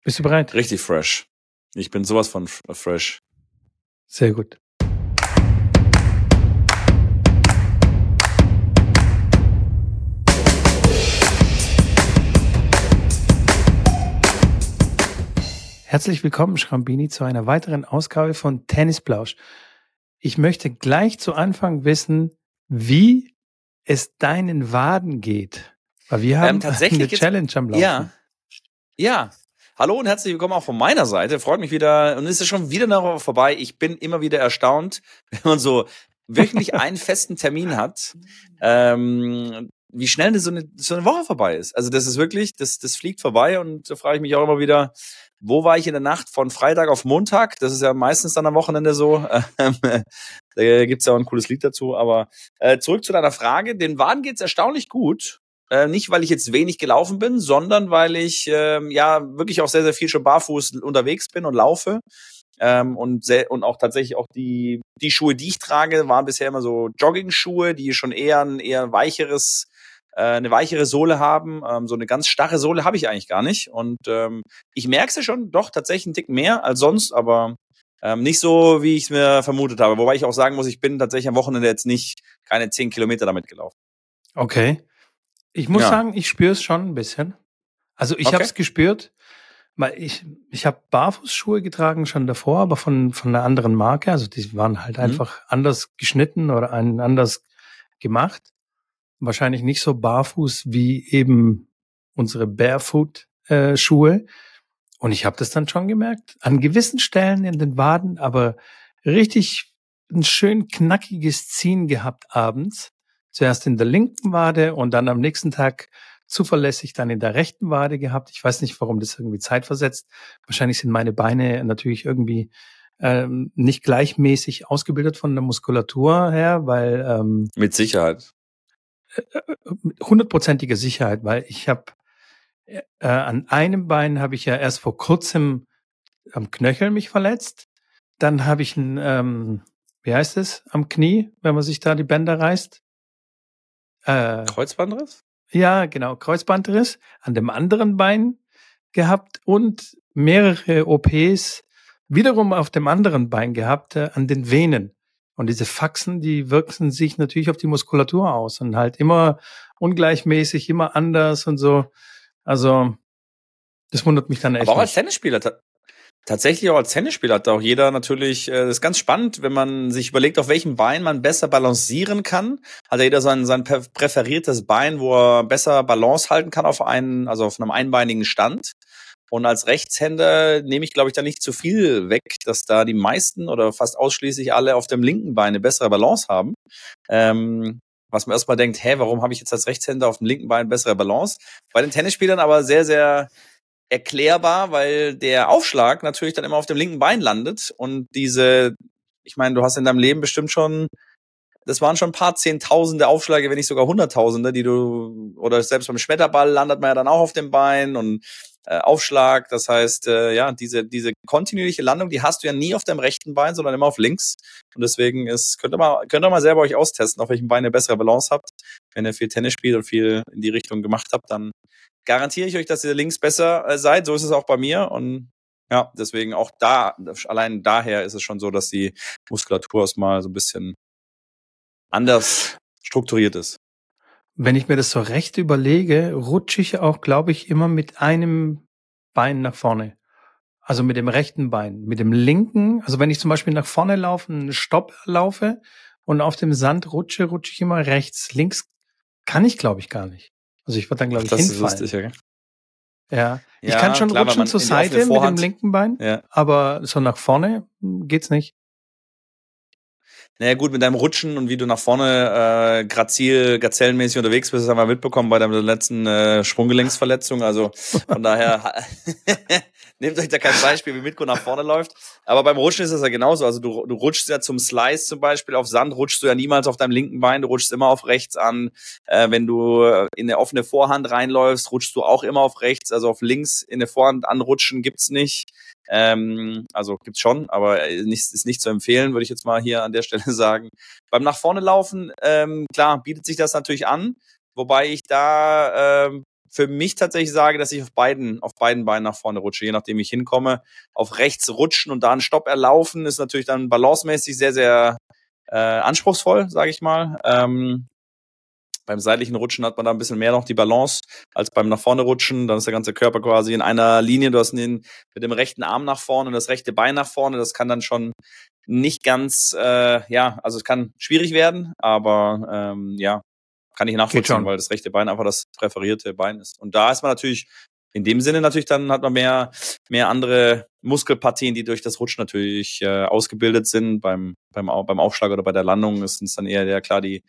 Bist du bereit? Richtig fresh. Ich bin sowas von fresh. Sehr gut. Herzlich willkommen, Schrambini, zu einer weiteren Ausgabe von Tennisplausch. Ich möchte gleich zu Anfang wissen, wie es deinen Waden geht. Weil wir haben tatsächlich eine Challenge am Laufen. Ja. Hallo und herzlich willkommen auch von meiner Seite. Freut mich wieder. Und es ist schon wieder eine Woche vorbei. Ich bin immer wieder erstaunt, wenn man so wöchentlich einen festen Termin hat, wie schnell so eine Woche vorbei ist. Also das ist wirklich, das fliegt vorbei und da frage ich mich auch immer wieder, wo war ich in der Nacht von Freitag auf Montag? Das ist ja meistens dann am Wochenende so. Da gibt's ja auch ein cooles Lied dazu. Aber zurück zu deiner Frage. Den Waden geht's erstaunlich gut. Nicht, weil ich jetzt wenig gelaufen bin, sondern weil ich wirklich auch sehr, sehr viel schon barfuß unterwegs bin und laufe. Und auch tatsächlich auch die Schuhe, die ich trage, waren bisher immer so Jogging-Schuhe, die schon eher eine weichere Sohle haben. So eine ganz starre Sohle habe ich eigentlich gar nicht. Und ich merke es schon doch tatsächlich einen Tick mehr als sonst, aber nicht so, wie ich es mir vermutet habe. Wobei ich auch sagen muss, ich bin tatsächlich am Wochenende jetzt keine 10 Kilometer damit gelaufen. Okay. Ich muss sagen, ich spüre es schon ein bisschen. Also ich habe es gespürt, weil ich habe Barfußschuhe getragen schon davor, aber von einer anderen Marke. Also die waren halt einfach anders geschnitten oder anders gemacht. Wahrscheinlich nicht so barfuß wie eben unsere Barefoot-Schuhe. Und ich habe das dann schon gemerkt, an gewissen Stellen in den Waden, aber richtig ein schön knackiges Ziehen gehabt abends. Zuerst in der linken Wade und dann am nächsten Tag zuverlässig dann in der rechten Wade gehabt. Ich weiß nicht, warum das irgendwie zeitversetzt. Wahrscheinlich sind meine Beine natürlich irgendwie nicht gleichmäßig ausgebildet von der Muskulatur her, weil mit Sicherheit. 100%ige Sicherheit, weil ich habe an einem Bein habe ich ja erst vor kurzem am Knöchel mich verletzt. Dann habe ich wie heißt es, am Knie, wenn man sich da die Bänder reißt? Kreuzbandriss? Ja, genau, Kreuzbandriss. An dem anderen Bein gehabt und mehrere OPs wiederum auf dem anderen Bein gehabt, an den Venen. Und diese Faxen, die wirken sich natürlich auf die Muskulatur aus und halt immer ungleichmäßig, immer anders und so. Also, das wundert mich dann echt. Aber auch als Tennisspieler, tatsächlich auch als Tennisspieler hat auch jeder natürlich, das ist ganz spannend, wenn man sich überlegt, auf welchem Bein man besser balancieren kann. Hat ja jeder sein präferiertes Bein, wo er besser Balance halten kann auf einem einbeinigen Stand. Und als Rechtshänder nehme ich, glaube ich, da nicht zu viel weg, dass da die meisten oder fast ausschließlich alle auf dem linken Bein eine bessere Balance haben. Was man erstmal denkt, warum habe ich jetzt als Rechtshänder auf dem linken Bein bessere Balance? Bei den Tennisspielern aber sehr, sehr erklärbar, weil der Aufschlag natürlich dann immer auf dem linken Bein landet und ich meine, du hast in deinem Leben bestimmt schon, das waren schon ein paar Zehntausende Aufschläge, wenn nicht sogar Hunderttausende, oder selbst beim Schmetterball landet man ja dann auch auf dem Bein und Aufschlag, das heißt, diese kontinuierliche Landung, die hast du ja nie auf deinem rechten Bein, sondern immer auf links und deswegen könnt ihr mal selber euch austesten, auf welchem Bein ihr bessere Balance habt. Wenn ihr viel Tennis spielt und viel in die Richtung gemacht habt, dann garantiere ich euch, dass ihr links besser seid. So ist es auch bei mir. Und ja, deswegen auch allein daher ist es schon so, dass die Muskulatur erstmal so ein bisschen anders strukturiert ist. Wenn ich mir das so recht überlege, rutsche ich auch, glaube ich, immer mit einem Bein nach vorne. Also mit dem rechten Bein. Mit dem linken, also wenn ich zum Beispiel nach vorne laufe, einen Stopp laufe und auf dem Sand rutsche ich immer rechts. Links kann ich, glaube ich, gar nicht. Also ich würde dann, glaube ich, hinfallen. Das ist lustig, okay? Ja. Ich kann schon klar, rutschen zur Seite mit dem linken Bein, aber so nach vorne geht's nicht. Naja gut, mit deinem Rutschen und wie du nach vorne gazellenmäßig unterwegs bist, das haben wir mitbekommen bei deiner letzten Sprunggelenksverletzung. Also von daher nehmt euch da kein Beispiel, wie Mitko nach vorne läuft. Aber beim Rutschen ist das ja genauso. Also du rutschst ja zum Slice zum Beispiel auf Sand, rutschst du ja niemals auf deinem linken Bein, du rutschst immer auf rechts an. Wenn du in eine offene Vorhand reinläufst, rutschst du auch immer auf rechts. Also auf links in eine Vorhand anrutschen gibt's nicht. Also gibt's schon, aber ist nicht zu empfehlen, würde ich jetzt mal hier an der Stelle sagen. Beim nach vorne laufen, klar, bietet sich das natürlich an, wobei ich da für mich tatsächlich sage, dass ich auf beiden Beinen nach vorne rutsche, je nachdem ich hinkomme. Auf rechts rutschen und da einen Stopp erlaufen ist natürlich dann balancemäßig sehr, sehr anspruchsvoll, sage ich mal. Beim seitlichen Rutschen hat man da ein bisschen mehr noch die Balance als beim nach vorne rutschen. Dann ist der ganze Körper quasi in einer Linie. Du hast mit dem rechten Arm nach vorne und das rechte Bein nach vorne. Das kann dann schon nicht ganz, also es kann schwierig werden, aber kann ich nachvollziehen, weil das rechte Bein einfach das präferierte Bein ist. Und da ist man natürlich in dem Sinne natürlich, dann hat man mehr andere Muskelpartien, die durch das Rutschen natürlich ausgebildet sind. Beim Aufschlag oder bei der Landung sind es dann eher klar die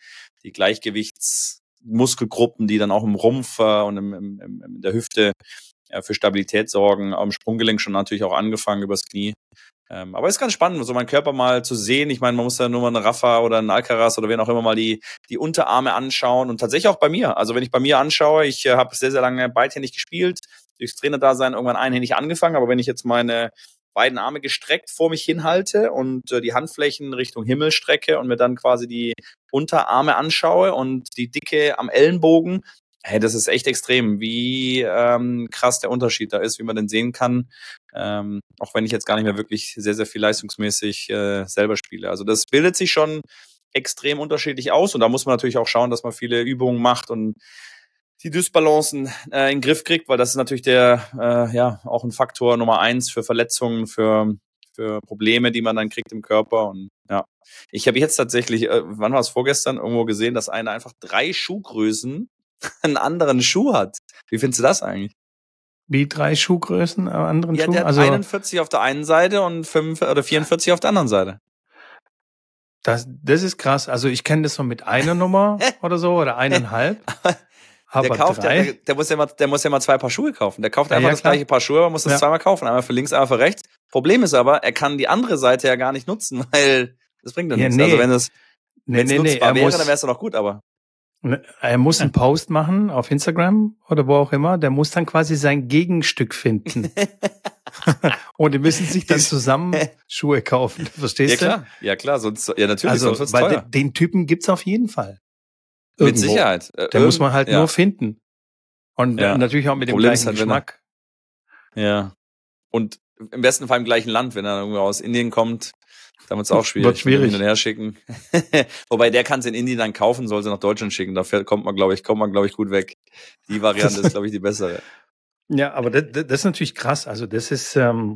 Gleichgewichtsmuskelgruppen, die dann auch im Rumpf und in der Hüfte für Stabilität sorgen. Am Sprunggelenk schon natürlich auch angefangen übers Knie. Aber es ist ganz spannend, so meinen Körper mal zu sehen. Ich meine, man muss ja nur mal eine Rafa oder einen Alcaraz oder wen auch immer mal die Unterarme anschauen. Und tatsächlich auch bei mir. Also wenn ich bei mir anschaue, ich habe sehr, sehr lange beidhändig gespielt, durchs Trainerdasein irgendwann einhändig angefangen. Aber wenn ich jetzt meine beiden Arme gestreckt vor mich hinhalte und die Handflächen Richtung Himmel strecke und mir dann quasi die Unterarme anschaue und die Dicke am Ellenbogen, hey, das ist echt extrem, wie krass der Unterschied da ist, wie man den sehen kann. Auch wenn ich jetzt gar nicht mehr wirklich sehr, sehr viel leistungsmäßig selber spiele. Also das bildet sich schon extrem unterschiedlich aus und da muss man natürlich auch schauen, dass man viele Übungen macht und die Dysbalancen in den Griff kriegt, weil das ist natürlich auch ein Faktor Nummer 1 für Verletzungen, für Probleme, die man dann kriegt im Körper. Und ja, ich habe jetzt tatsächlich, wann war es, vorgestern, irgendwo gesehen, dass einer einfach 3 Schuhgrößen einen anderen Schuh hat. Wie findest du das eigentlich? Wie 3 Schuhgrößen anderen Schuhen? Ja, der hat 41 auf der einen Seite und 45 oder 44 auf der anderen Seite. Das ist krass. Also ich kenne das so mit einer Nummer oder so oder 1,5. Aber der muss ja mal 2 Paar Schuhe kaufen. Der kauft einfach das gleiche Paar Schuhe, aber muss das zweimal kaufen. Einmal für links, einmal für rechts. Problem ist aber, er kann die andere Seite ja gar nicht nutzen, weil das bringt ja nichts. Nee. Also wenn es nutzbar wäre, dann wäre es doch noch gut, aber. Er muss einen Post machen auf Instagram oder wo auch immer. Der muss dann quasi sein Gegenstück finden. Und die müssen sich dann zusammen Schuhe kaufen. Verstehst du? Ja klar, sonst, ja natürlich, also, sonst weil teuer. Den Typen gibt's auf jeden Fall. Irgendwo. Mit Sicherheit. Der muss man halt nur finden. Und natürlich auch mit dem gleichen Geschmack. Ja. Und im besten Fall im gleichen Land, wenn er irgendwo aus Indien kommt. Dann wird es auch schwierig. Wird schwierig. Hin und her schicken. Wobei der kann es in Indien dann kaufen, soll sie nach Deutschland schicken. Dafür kommt man, glaube ich, gut weg. Die Variante ist, glaube ich, die bessere. Ja, aber das ist natürlich krass. Also das ist,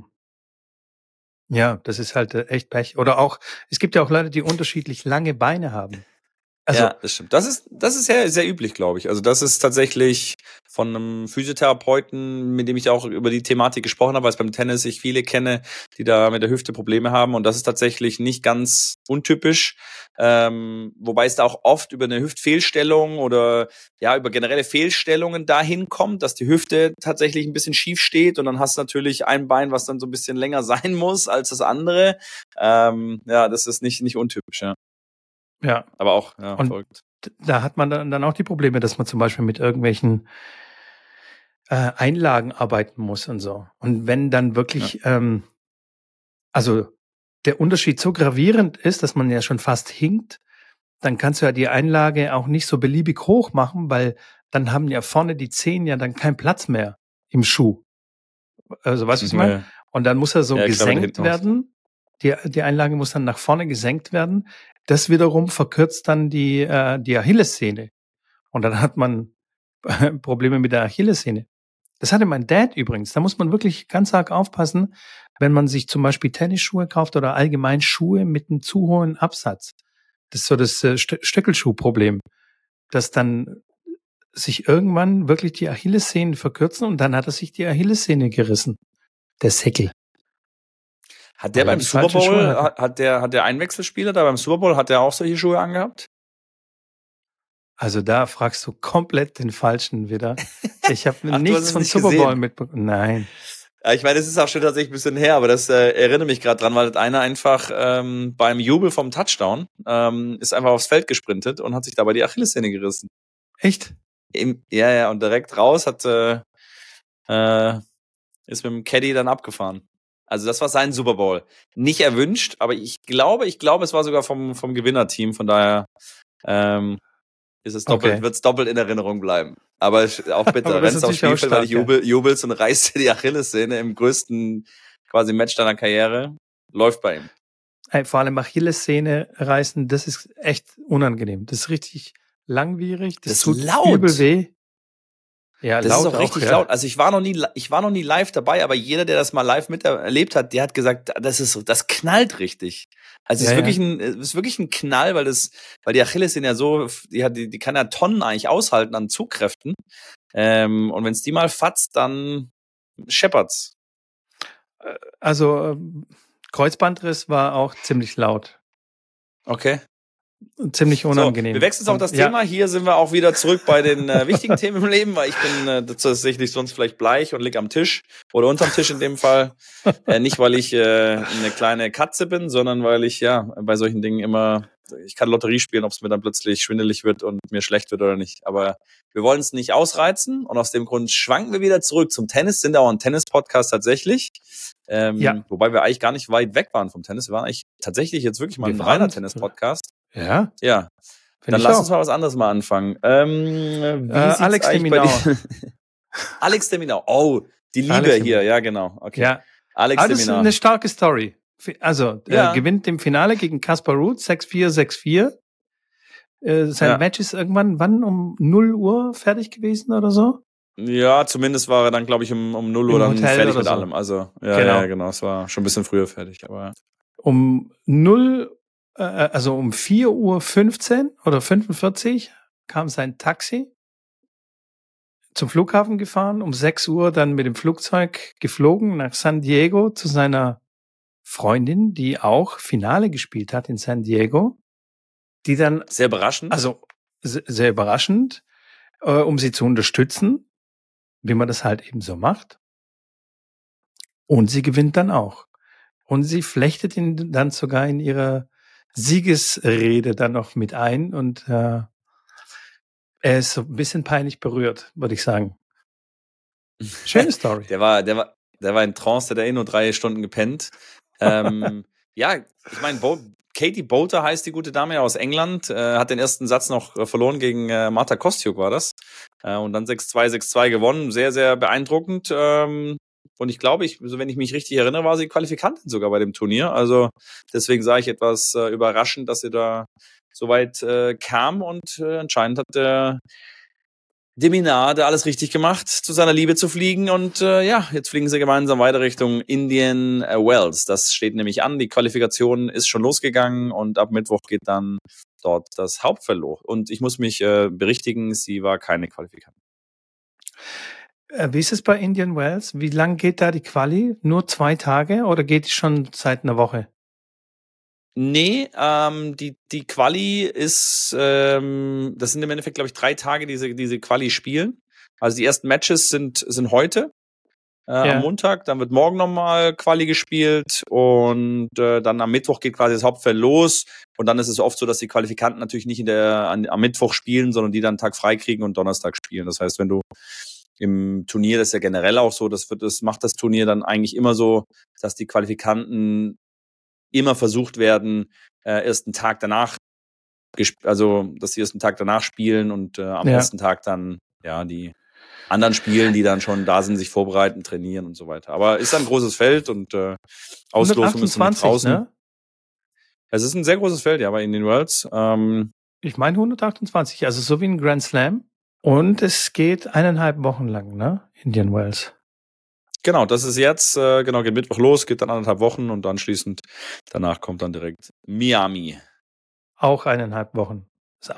das ist halt echt Pech. Oder auch, es gibt ja auch Leute, die unterschiedlich lange Beine haben. Also, ja, das stimmt. Das ist sehr, sehr üblich, glaube ich. Also das ist tatsächlich von einem Physiotherapeuten, mit dem ich auch über die Thematik gesprochen habe, weil es beim Tennis ich viele kenne, die da mit der Hüfte Probleme haben. Und das ist tatsächlich nicht ganz untypisch. Wobei es da auch oft über eine Hüftfehlstellung oder über generelle Fehlstellungen dahin kommt, dass die Hüfte tatsächlich ein bisschen schief steht und dann hast du natürlich ein Bein, was dann so ein bisschen länger sein muss als das andere. Das ist nicht untypisch, ja. Ja. Aber auch, verrückt. Da hat man dann auch die Probleme, dass man zum Beispiel mit irgendwelchen Einlagen arbeiten muss und so. Und wenn dann wirklich, also der Unterschied so gravierend ist, dass man ja schon fast hinkt, dann kannst du ja die Einlage auch nicht so beliebig hoch machen, weil dann haben ja vorne die Zehen ja dann keinen Platz mehr im Schuh. Also weißt du, was ich meine? Und dann muss er so gesenkt werden. Die Einlage muss dann nach vorne gesenkt werden. Das wiederum verkürzt dann die Achillessehne. Und dann hat man Probleme mit der Achillessehne. Das hatte mein Dad übrigens. Da muss man wirklich ganz arg aufpassen, wenn man sich zum Beispiel Tennisschuhe kauft oder allgemein Schuhe mit einem zu hohen Absatz. Das ist so das Stöckelschuhproblem, dass dann sich irgendwann wirklich die Achillessehnen verkürzen und dann hat er sich die Achillessehne gerissen. Der Säckel. Hat der beim Super Bowl, hat der Einwechselspieler da beim Super Bowl, hat der auch solche Schuhe angehabt? Also da fragst du komplett den Falschen wieder. Ich habe nichts von Super Bowl mitbekommen. Nein. Ja, ich meine, das ist auch schon tatsächlich ein bisschen her, aber das erinnert mich gerade dran, weil einer einfach beim Jubel vom Touchdown ist einfach aufs Feld gesprintet und hat sich dabei die Achillessehne gerissen. Echt? Und direkt raus ist mit dem Caddy dann abgefahren. Also das war sein Super Bowl. Nicht erwünscht, aber ich glaube, es war sogar vom Gewinnerteam, von daher wird's doppelt in Erinnerung bleiben. Aber auch bitter, rennst aufs Spielfeld, weil du jubelst und reißt dir die Achillessehne im größten quasi Match deiner Karriere, läuft bei ihm. Vor allem Achillessehne reißen, das ist echt unangenehm. Das ist richtig langwierig, das tut laut. Übel weh. Ja, das laut ist auch richtig laut. Also ich war noch nie live dabei, aber jeder, der das mal live miterlebt hat, der hat gesagt, das knallt richtig. Also es ist wirklich ein Knall, weil die Achillessehne ja so, die kann ja Tonnen eigentlich aushalten an Zugkräften. Und wenn es die mal fatzt, dann scheppert's. Also Kreuzbandriss war auch ziemlich laut. Okay. Ziemlich unangenehm. So, wir wechseln auf das Thema. Hier sind wir auch wieder zurück bei den wichtigen Themen im Leben, weil ich bin tatsächlich sonst vielleicht bleich und lieg am Tisch oder unterm Tisch in dem Fall. Nicht, weil ich eine kleine Katze bin, sondern weil ich bei solchen Dingen immer, ich kann Lotterie spielen, ob es mir dann plötzlich schwindelig wird und mir schlecht wird oder nicht. Aber wir wollen es nicht ausreizen und aus dem Grund schwanken wir wieder zurück zum Tennis, sind auch ein Tennis-Podcast tatsächlich. Wobei wir eigentlich gar nicht weit weg waren vom Tennis. Wir waren eigentlich tatsächlich jetzt wirklich mal ein reiner Tennis-Podcast. Ja? Ja. Dann lass uns mal was anderes mal anfangen. Alex de Minaur. Alex de Minaur. Oh, die Liebe Alex hier. Ja, genau. Okay. Ja. Alex de Minaur. Das ist eine starke Story. Also, gewinnt im Finale gegen Kaspar Ruud 6-4, 6-4. Sein Match ist irgendwann um 0 Uhr fertig gewesen oder so? Ja, zumindest war er dann, glaube ich, um 0 Uhr dann fertig mit allem. Also, genau. Es war schon ein bisschen früher fertig, aber. Um 4:15 Uhr oder 45 kam sein Taxi zum Flughafen gefahren, um 6 Uhr dann mit dem Flugzeug geflogen nach San Diego zu seiner Freundin, die auch Finale gespielt hat in San Diego, die dann... Sehr überraschend. Also sehr überraschend, um sie zu unterstützen, wie man das halt eben so macht. Und sie gewinnt dann auch. Und sie flechtet ihn dann sogar in ihrer Siegesrede dann noch mit ein und er ist so ein bisschen peinlich berührt, würde ich sagen. Schöne Story. Der war in Trance, der hat nur 3 Stunden gepennt. Ich meine, Katie Boulter heißt die gute Dame aus England, hat den ersten Satz noch verloren gegen Marta Kostyuk, war das. Und dann 6-2, 6-2 gewonnen. Sehr, sehr beeindruckend. Und ich glaube, wenn ich mich richtig erinnere, war sie Qualifikantin sogar bei dem Turnier. Also deswegen sage ich etwas überraschend, dass sie da so weit kam. Und anscheinend hat der de Minaur hat alles richtig gemacht, zu seiner Liebe zu fliegen. Und jetzt fliegen sie gemeinsam weiter Richtung Indian Wells. Das steht nämlich an. Die Qualifikation ist schon losgegangen und ab Mittwoch geht dann dort das Hauptfeld los. Und ich muss mich berichtigen, sie war keine Qualifikantin. Wie ist es bei Indian Wells? Wie lang geht da die Quali? Nur 2 Tage oder geht die schon seit einer Woche? Nee, die Quali ist, das sind im Endeffekt, glaube ich, 3 Tage, diese Quali spielen. Also die ersten Matches sind heute am Montag, dann wird morgen nochmal Quali gespielt und dann am Mittwoch geht quasi das Hauptfeld los und dann ist es oft so, dass die Qualifikanten natürlich nicht am Mittwoch spielen, sondern die dann einen Tag frei kriegen und Donnerstag spielen. Das heißt, wenn du im Turnier, das ist ja generell auch so, das macht das Turnier dann eigentlich immer so, dass die Qualifikanten immer versucht werden, ersten Tag danach, also dass sie ersten Tag danach spielen und am ersten Tag dann die anderen spielen, die dann schon da sind, sich vorbereiten, trainieren und so weiter. Aber ist ein großes Feld und Auslosung ist mit draußen. Ne? Es ist ein sehr großes Feld, ja, bei Indian Wells. Ich meine 128, also so wie ein Grand Slam. Und es geht 1,5 Wochen lang, ne? Indian Wells. Genau, das ist jetzt, geht Mittwoch los, geht dann 1,5 Wochen und anschließend danach kommt dann direkt Miami. Auch 1,5 Wochen.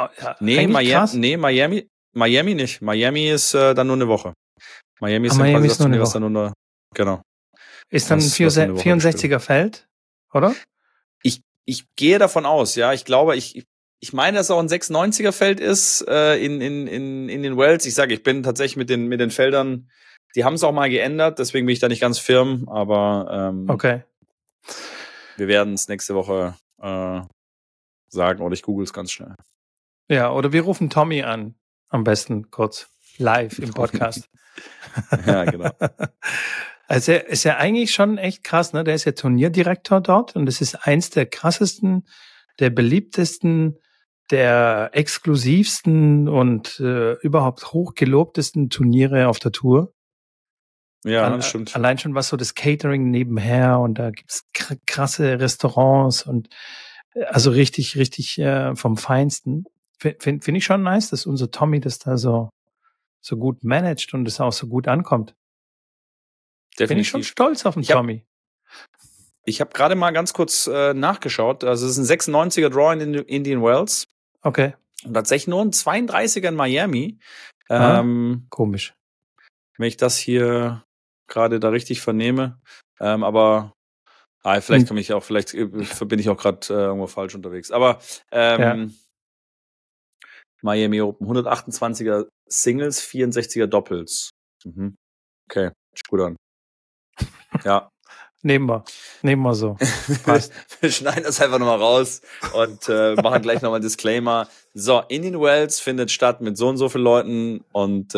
Miami nicht. Miami ist dann nur eine Woche. Miami ist dann quasi das Turnier, was dann nur genau. Ist dann ein 64er Feld, oder? Ich gehe davon aus, ja. Ich glaube, ich meine, dass auch ein 96er Feld ist in den Wells. Ich sage, ich bin tatsächlich mit den Feldern, die haben es auch mal geändert, deswegen bin ich da nicht ganz firm, aber okay. Wir werden es nächste Woche sagen oder ich google es ganz schnell. Ja, oder wir rufen Tommy an, am besten kurz, live im Podcast. Ja, genau. Also er ist ja eigentlich schon echt krass, ne? Der ist ja Turnierdirektor dort und das ist eins der krassesten, der beliebtesten der exklusivsten und überhaupt hochgelobtesten Turniere auf der Tour. Ja, das stimmt. Allein schon was so das Catering nebenher und da gibt's krasse Restaurants und also richtig vom Feinsten. Find ich schon nice, dass unser Tommy das da so gut managt und es auch so gut ankommt. Definitiv. Bin ich schon stolz auf den Tommy. Ich habe gerade mal ganz kurz nachgeschaut. Also es ist ein 96er Draw in Indian Wells. Okay. Und tatsächlich nur ein 32er in Miami. Komisch. Wenn ich das hier gerade da richtig vernehme. Aber vielleicht bin ich auch gerade irgendwo falsch unterwegs. Aber Miami Open, 128er Singles, 64er Doppels. Mhm. Okay, gut an. Ja. Nehmen wir so. Passt. Wir schneiden das einfach nochmal raus und machen gleich nochmal einen Disclaimer. So, Indian Wells findet statt mit so und so vielen Leuten und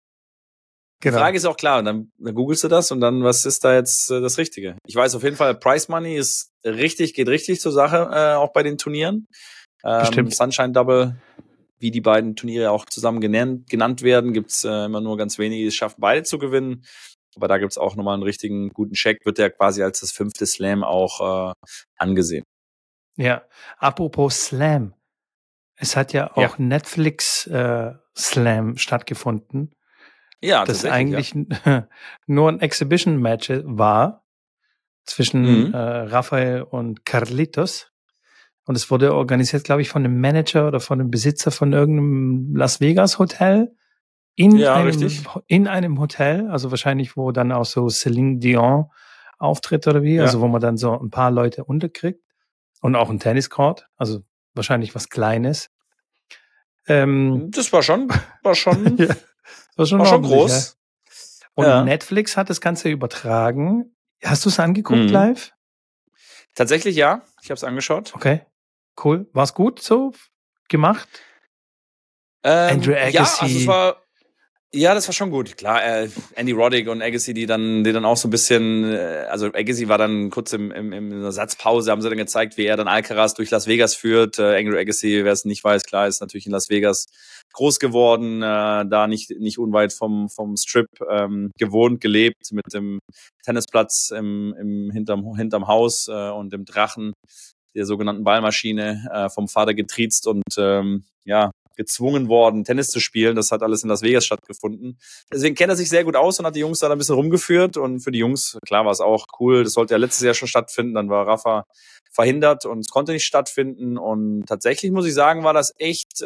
die Frage ist auch klar, und dann googelst du das und dann, was ist da jetzt das Richtige? Ich weiß auf jeden Fall, Prize Money geht richtig zur Sache, auch bei den Turnieren. Bestimmt. Sunshine Double, wie die beiden Turniere auch zusammen genannt werden, gibt's immer nur ganz wenige, die es schaffen, beide zu gewinnen. Aber da gibt's auch nochmal einen richtigen guten Check, wird der quasi als das 5. Slam auch angesehen. Ja, apropos Slam. Es hat ja auch Netflix Slam stattgefunden. Ja, das eigentlich nur ein Exhibition-Match war zwischen Rafael und Carlitos. Und es wurde organisiert, glaube ich, von einem Manager oder von einem Besitzer von irgendeinem Las Vegas Hotel in einem Hotel, also wahrscheinlich, wo dann auch so Celine Dion auftritt oder wie, also wo man dann so ein paar Leute unterkriegt und auch ein Tenniscourt, also wahrscheinlich was Kleines. Das war schon war schon groß. Ja. Und Netflix hat das Ganze übertragen. Hast du es angeguckt live? Tatsächlich ja, ich habe es angeschaut. Okay, cool. War es gut so gemacht? Andrew Agassi. Ja, das war schon gut. Klar, Andy Roddick und Agassi, die dann auch so ein bisschen, also Agassi war dann kurz in einer Satzpause, haben sie dann gezeigt, wie er dann Alcaraz durch Las Vegas führt. Andrew Agassi, wer es nicht weiß, klar, ist natürlich in Las Vegas groß geworden, da nicht unweit vom Strip gewohnt, gelebt, mit dem Tennisplatz hinterm Haus und dem Drachen, der sogenannten Ballmaschine, vom Vater getriezt und gezwungen worden, Tennis zu spielen. Das hat alles in Las Vegas stattgefunden. Deswegen kennt er sich sehr gut aus und hat die Jungs da ein bisschen rumgeführt. Und für die Jungs, klar, war es auch cool. Das sollte ja letztes Jahr schon stattfinden. Dann war Rafa verhindert und es konnte nicht stattfinden. Und tatsächlich muss ich sagen, war es echt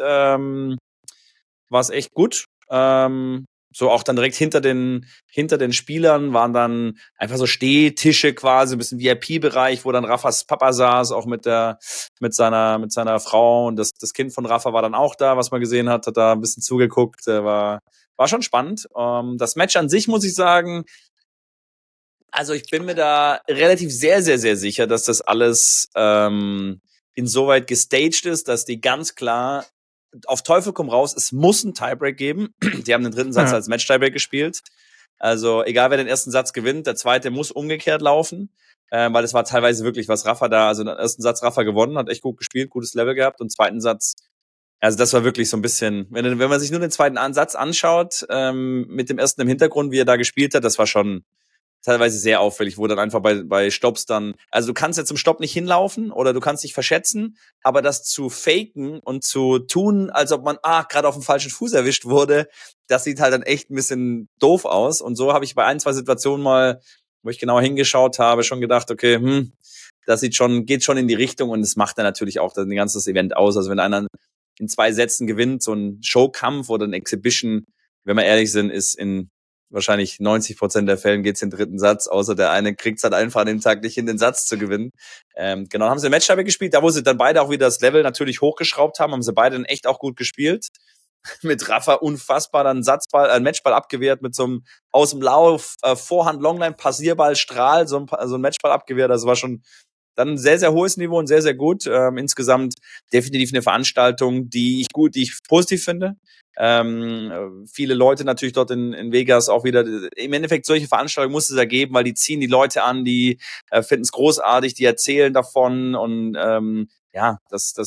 gut. So auch dann direkt hinter den Spielern waren dann einfach so Stehtische quasi, ein bisschen VIP-Bereich, wo dann Rafas Papa saß, auch mit seiner Frau, und das Kind von Rafa war dann auch da, was man gesehen hat da ein bisschen zugeguckt, war schon spannend. Das Match an sich, muss ich sagen, also ich bin mir da relativ sehr, sehr, sehr sicher, dass das alles insoweit gestaged ist, dass die ganz klar auf Teufel komm raus, es muss einen Tiebreak geben. Die haben den dritten Satz als Match-Tiebreak gespielt. Also egal, wer den ersten Satz gewinnt, der zweite muss umgekehrt laufen, weil es war teilweise wirklich was Rafa da, also den ersten Satz Rafa gewonnen, hat echt gut gespielt, gutes Level gehabt, und zweiten Satz, also das war wirklich so ein bisschen, wenn man sich nur den zweiten Satz anschaut, mit dem ersten im Hintergrund, wie er da gespielt hat, das war schon teilweise sehr auffällig, wo dann einfach bei Stopps dann, also du kannst ja zum Stopp nicht hinlaufen oder du kannst dich verschätzen, aber das zu faken und zu tun, als ob man gerade auf dem falschen Fuß erwischt wurde, das sieht halt dann echt ein bisschen doof aus. Und so habe ich bei 1, 2 Situationen mal, wo ich genauer hingeschaut habe, schon gedacht, okay, das geht schon in die Richtung, und es macht dann natürlich auch das ganze Event aus. Also wenn einer in 2 Sätzen gewinnt, so ein Showkampf oder ein Exhibition, wenn wir ehrlich sind, ist in wahrscheinlich 90% der Fällen geht's in den dritten Satz, außer der eine kriegt's halt einfach an dem Tag nicht hin, den Satz zu gewinnen. Genau, haben sie Match-Tiebreak gespielt, da wo sie dann beide auch wieder das Level natürlich hochgeschraubt haben sie beide dann echt auch gut gespielt. Mit Rafa unfassbar dann ein Matchball abgewehrt mit so einem aus dem Lauf Vorhand Longline Passierball Strahl, so ein Matchball abgewehrt. Das war schon dann ein sehr, sehr hohes Niveau und sehr, sehr gut. Insgesamt definitiv eine Veranstaltung, die ich positiv finde. Viele Leute natürlich dort in Vegas auch wieder, im Endeffekt solche Veranstaltungen muss es ja geben, weil die ziehen die Leute an, die finden es großartig, die erzählen davon, und das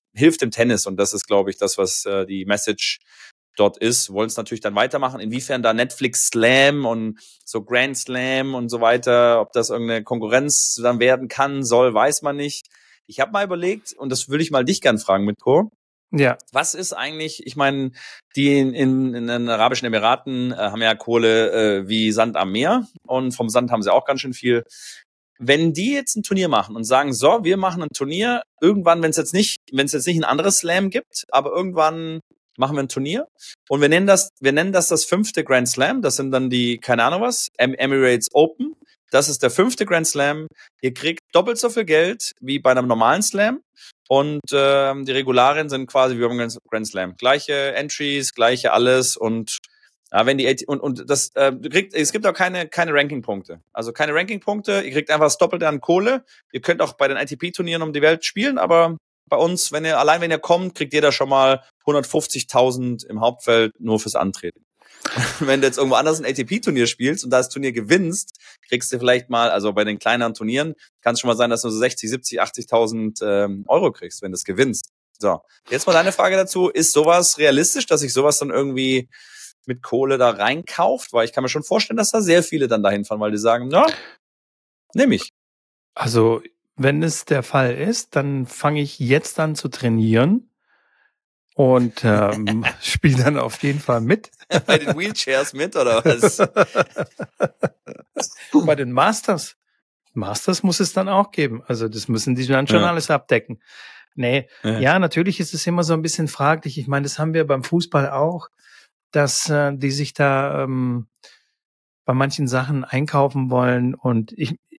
hilft im Tennis. Und das ist, glaube ich, das, was die Message dort ist. Wollen es natürlich dann weitermachen. Inwiefern da Netflix Slam und so Grand Slam und so weiter, ob das irgendeine Konkurrenz dann werden kann, soll, weiß man nicht. Ich habe mal überlegt, und das würde ich mal dich gern fragen, Mitko. Ja. Was ist eigentlich, ich meine, die in den Arabischen Emiraten haben ja Kohle wie Sand am Meer, und vom Sand haben sie auch ganz schön viel. Wenn die jetzt ein Turnier machen und sagen, so, wir machen ein Turnier, irgendwann, wenn es jetzt nicht ein anderes Slam gibt, aber irgendwann machen wir ein Turnier und wir nennen das 5. Grand Slam, das sind dann die, keine Ahnung was, Emirates Open, das ist der 5. Grand Slam, ihr kriegt doppelt so viel Geld wie bei einem normalen Slam und die Regularien sind quasi wie beim Grand Slam, gleiche Entries, gleiche alles, und ja, wenn die und das es gibt auch keine Ranking-Punkte. Also keine Ranking-Punkte, ihr kriegt einfach das Doppelte an Kohle. Ihr könnt auch bei den ATP-Turnieren um die Welt spielen, aber bei uns, wenn ihr kommt, kriegt jeder schon mal 150.000 im Hauptfeld nur fürs Antreten. Wenn du jetzt irgendwo anders ein ATP-Turnier spielst und das Turnier gewinnst, kriegst du vielleicht mal, also bei den kleineren Turnieren, kann es schon mal sein, dass du so 60, 70, 80.000 Euro kriegst, wenn du es gewinnst. So, jetzt mal deine Frage dazu. Ist sowas realistisch, dass sich sowas dann irgendwie mit Kohle da reinkauft? Weil ich kann mir schon vorstellen, dass da sehr viele dann dahin fahren, weil die sagen, na, nehme ich. Also, wenn es der Fall ist, dann fange ich jetzt an zu trainieren und spiele dann auf jeden Fall mit. Bei den Wheelchairs mit, oder was? Bei den Masters. Masters muss es dann auch geben. Also das müssen die dann schon alles abdecken. Nee, ja, natürlich ist es immer so ein bisschen fraglich. Ich meine, das haben wir beim Fußball auch, dass die sich da bei manchen Sachen einkaufen wollen. Und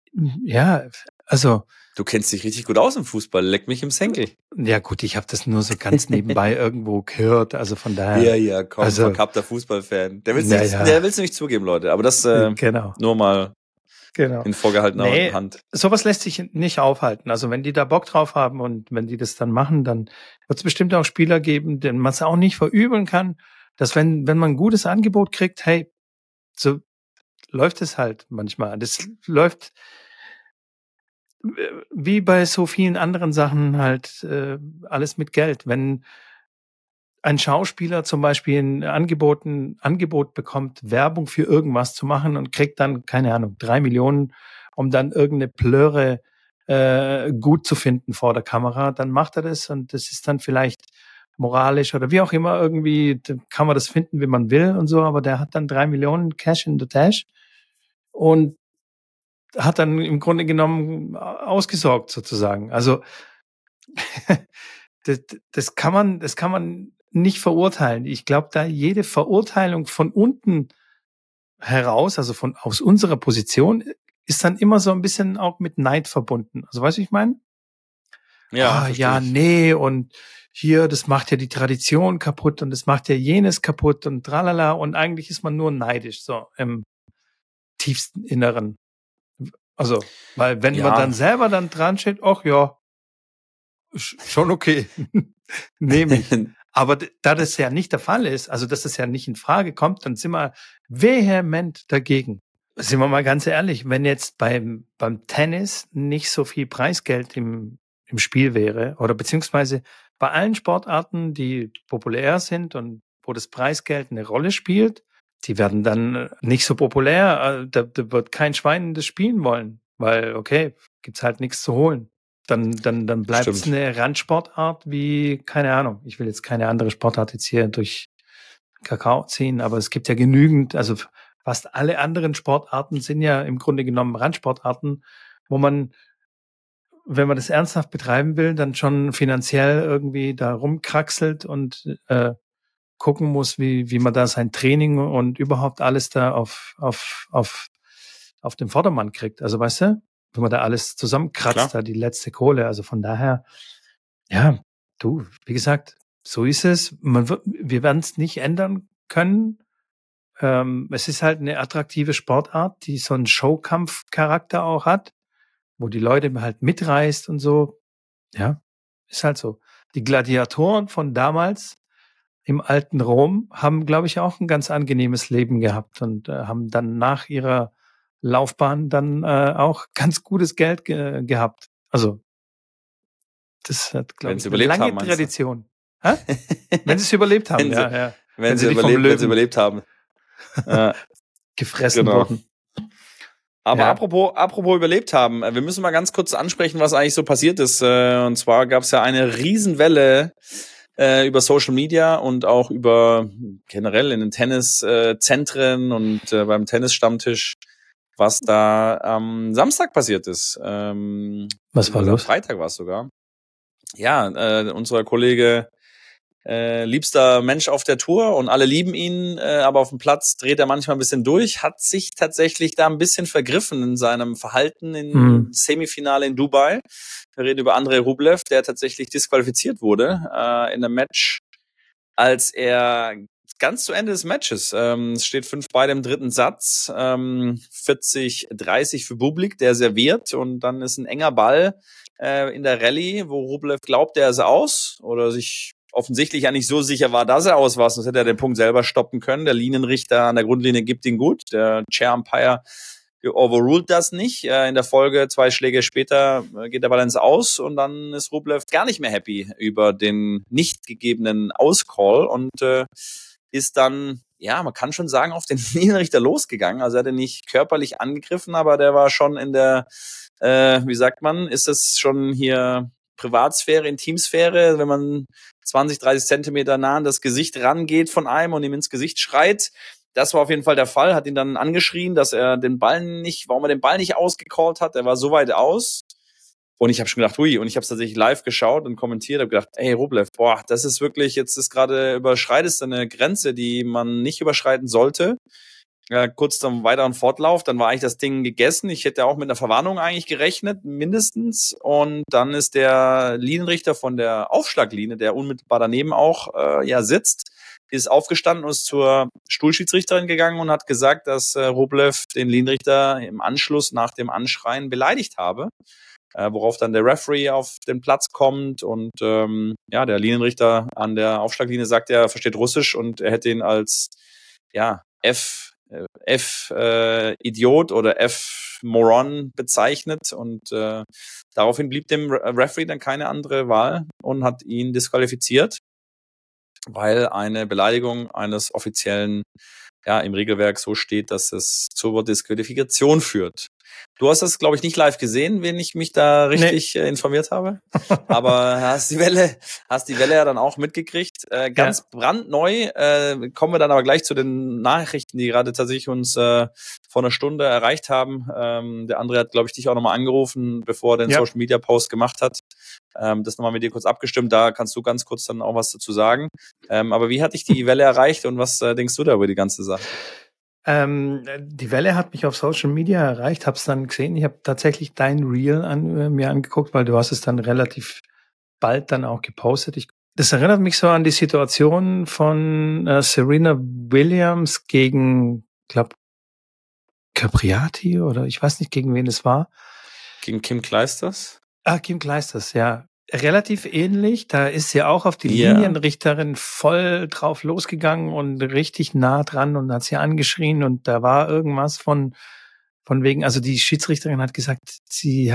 also du kennst dich richtig gut aus im Fußball, leck mich im Senkel. Ja gut, ich habe das nur so ganz nebenbei irgendwo gehört, also von daher. Ja, komm, also, verkappter Fußballfan. Der will's nicht zugeben, Leute, aber das genau. Nur mal in vorgehaltener Hand. Sowas lässt sich nicht aufhalten. Also wenn die da Bock drauf haben und wenn die das dann machen, dann wird es bestimmt auch Spieler geben, denen man es auch nicht verübeln kann, dass wenn man ein gutes Angebot kriegt, hey, so läuft es halt manchmal. Das läuft wie bei so vielen anderen Sachen halt alles mit Geld. Wenn ein Schauspieler zum Beispiel ein Angebot bekommt, Werbung für irgendwas zu machen und kriegt dann, keine Ahnung, 3 Millionen, um dann irgendeine Plöre gut zu finden vor der Kamera, dann macht er das und das ist dann vielleicht moralisch oder wie auch immer irgendwie, kann man das finden, wie man will und so, aber der hat dann 3 Millionen Cash in the Tash und hat dann im Grunde genommen ausgesorgt sozusagen. Also das kann man nicht verurteilen. Ich glaube, da jede Verurteilung von unten heraus, also aus unserer Position, ist dann immer so ein bisschen auch mit Neid verbunden. Also weißt du, ich meine? Ja, nee, und hier, das macht ja die Tradition kaputt und das macht ja jenes kaputt und tralala, und eigentlich ist man nur neidisch, so im tiefsten Inneren. Also, weil wenn man dann selber dann dran steht, ach ja, schon okay, nehme ich. Aber da das ja nicht der Fall ist, also dass das ja nicht in Frage kommt, dann sind wir vehement dagegen. Sind wir mal ganz ehrlich, wenn jetzt beim Tennis nicht so viel Preisgeld im Spiel wäre, oder beziehungsweise bei allen Sportarten, die populär sind und wo das Preisgeld eine Rolle spielt, die werden dann nicht so populär. Da wird kein Schwein das spielen wollen, weil, okay, gibt's halt nichts zu holen. Dann bleibt es eine Randsportart wie, keine Ahnung, ich will jetzt keine andere Sportart jetzt hier durch Kakao ziehen, aber es gibt ja genügend, also fast alle anderen Sportarten sind ja im Grunde genommen Randsportarten, wo man, wenn man das ernsthaft betreiben will, dann schon finanziell irgendwie da rumkraxelt und gucken muss, wie man da sein Training und überhaupt alles da auf den Vordermann kriegt. Also weißt du, wenn man da alles zusammenkratzt, da die letzte Kohle. Also von daher, ja, du, wie gesagt, so ist es. Wir werden es nicht ändern können. Es ist halt eine attraktive Sportart, die so einen Showkampf-Charakter auch hat, wo die Leute halt mitreißt und so. Ja, ist halt so. Die Gladiatoren von damals im alten Rom haben, glaube ich, auch ein ganz angenehmes Leben gehabt und haben dann nach ihrer Laufbahn dann auch ganz gutes Geld gehabt. Also Das hat, glaube Wenn ich, sie eine überlebt lange haben, meinst du? Tradition. Hä? Wenn sie es überlebt haben, Wenn sie, ja. wenn sie, nicht vom wenn sie Löwen überlebt haben. gefressen Genau. wurden. Aber Ja. apropos überlebt haben, wir müssen mal ganz kurz ansprechen, was eigentlich so passiert ist. Und zwar gab es ja eine Riesenwelle über Social Media und auch über generell in den Tenniszentren und beim Tennisstammtisch, was da am Samstag passiert ist. Was war Am los? Freitag war es sogar. Ja, unser Kollege liebster Mensch auf der Tour und alle lieben ihn, aber auf dem Platz dreht er manchmal ein bisschen durch, hat sich tatsächlich da ein bisschen vergriffen in seinem Verhalten im Semifinale in Dubai. Wir reden über Andrei Rublev, der tatsächlich disqualifiziert wurde in einem Match, als er ganz zu Ende des Matches, es steht 5-2 im dritten Satz, 40-30 für Bublik, der serviert und dann ist ein enger Ball in der Rallye, wo Rublev glaubt, er ist aus oder sich offensichtlich ja nicht so sicher war, dass er aus war, sonst hätte er den Punkt selber stoppen können. Der Linienrichter an der Grundlinie gibt ihn gut. Der Chair Umpire overruled das nicht. In der Folge 2 Schläge später geht der Ball ins Aus und dann ist Rublev gar nicht mehr happy über den nicht gegebenen Auscall und ist dann, ja, man kann schon sagen, auf den Linienrichter losgegangen. Also er hat ihn nicht körperlich angegriffen, aber der war schon in der, wie sagt man, ist das schon hier Privatsphäre, Intimsphäre, wenn man 20, 30 Zentimeter nah an das Gesicht rangeht von einem und ihm ins Gesicht schreit. Das war auf jeden Fall der Fall, hat ihn dann angeschrien, dass er warum er den Ball nicht ausgecallt hat. Er war so weit aus. Und ich habe schon gedacht, hui, und ich habe es tatsächlich live geschaut und kommentiert, habe gedacht, ey Rublev, boah, das ist wirklich, jetzt ist gerade überschreitest du eine Grenze, die man nicht überschreiten sollte. Kurz zum weiteren Fortlauf, dann war eigentlich das Ding gegessen. Ich hätte auch mit einer Verwarnung eigentlich gerechnet, mindestens. Und dann ist der Linienrichter von der Aufschlaglinie, der unmittelbar daneben auch sitzt, ist aufgestanden und ist zur Stuhlschiedsrichterin gegangen und hat gesagt, dass Rublev den Linienrichter im Anschluss nach dem Anschreien beleidigt habe. Worauf dann der Referee auf den Platz kommt und der Linienrichter an der Aufschlaglinie sagt, er versteht Russisch und er hätte ihn als Idiot oder Moron bezeichnet und daraufhin blieb dem Referee dann keine andere Wahl und hat ihn disqualifiziert, weil eine Beleidigung eines Offiziellen im Regelwerk so steht, dass es zur Disqualifikation führt. Du hast das, glaube ich, nicht live gesehen, wenn ich mich da richtig informiert habe. Aber hast die Welle ja dann auch mitgekriegt. Ganz brandneu. Kommen wir dann aber gleich zu den Nachrichten, die gerade tatsächlich uns vor einer Stunde erreicht haben. Der André hat, glaube ich, dich auch nochmal angerufen, bevor er den Social Media Post gemacht hat. Das nochmal mit dir kurz abgestimmt. Da kannst du ganz kurz dann auch was dazu sagen. Aber wie hat dich die Welle erreicht und was denkst du da über die ganze Sache? Die Welle hat mich auf Social Media erreicht, hab's dann gesehen. Ich habe tatsächlich dein Reel mir angeguckt, weil du hast es dann relativ bald dann auch gepostet. Das erinnert mich so an die Situation von Serena Williams gegen, glaube Capriati oder ich weiß nicht, gegen wen es war. Gegen Kim Clijsters? Kim Clijsters, ja. Relativ ähnlich. Da ist sie auch auf die Linienrichterin voll drauf losgegangen und richtig nah dran und hat sie angeschrien und da war irgendwas von wegen, also die Schiedsrichterin hat gesagt, I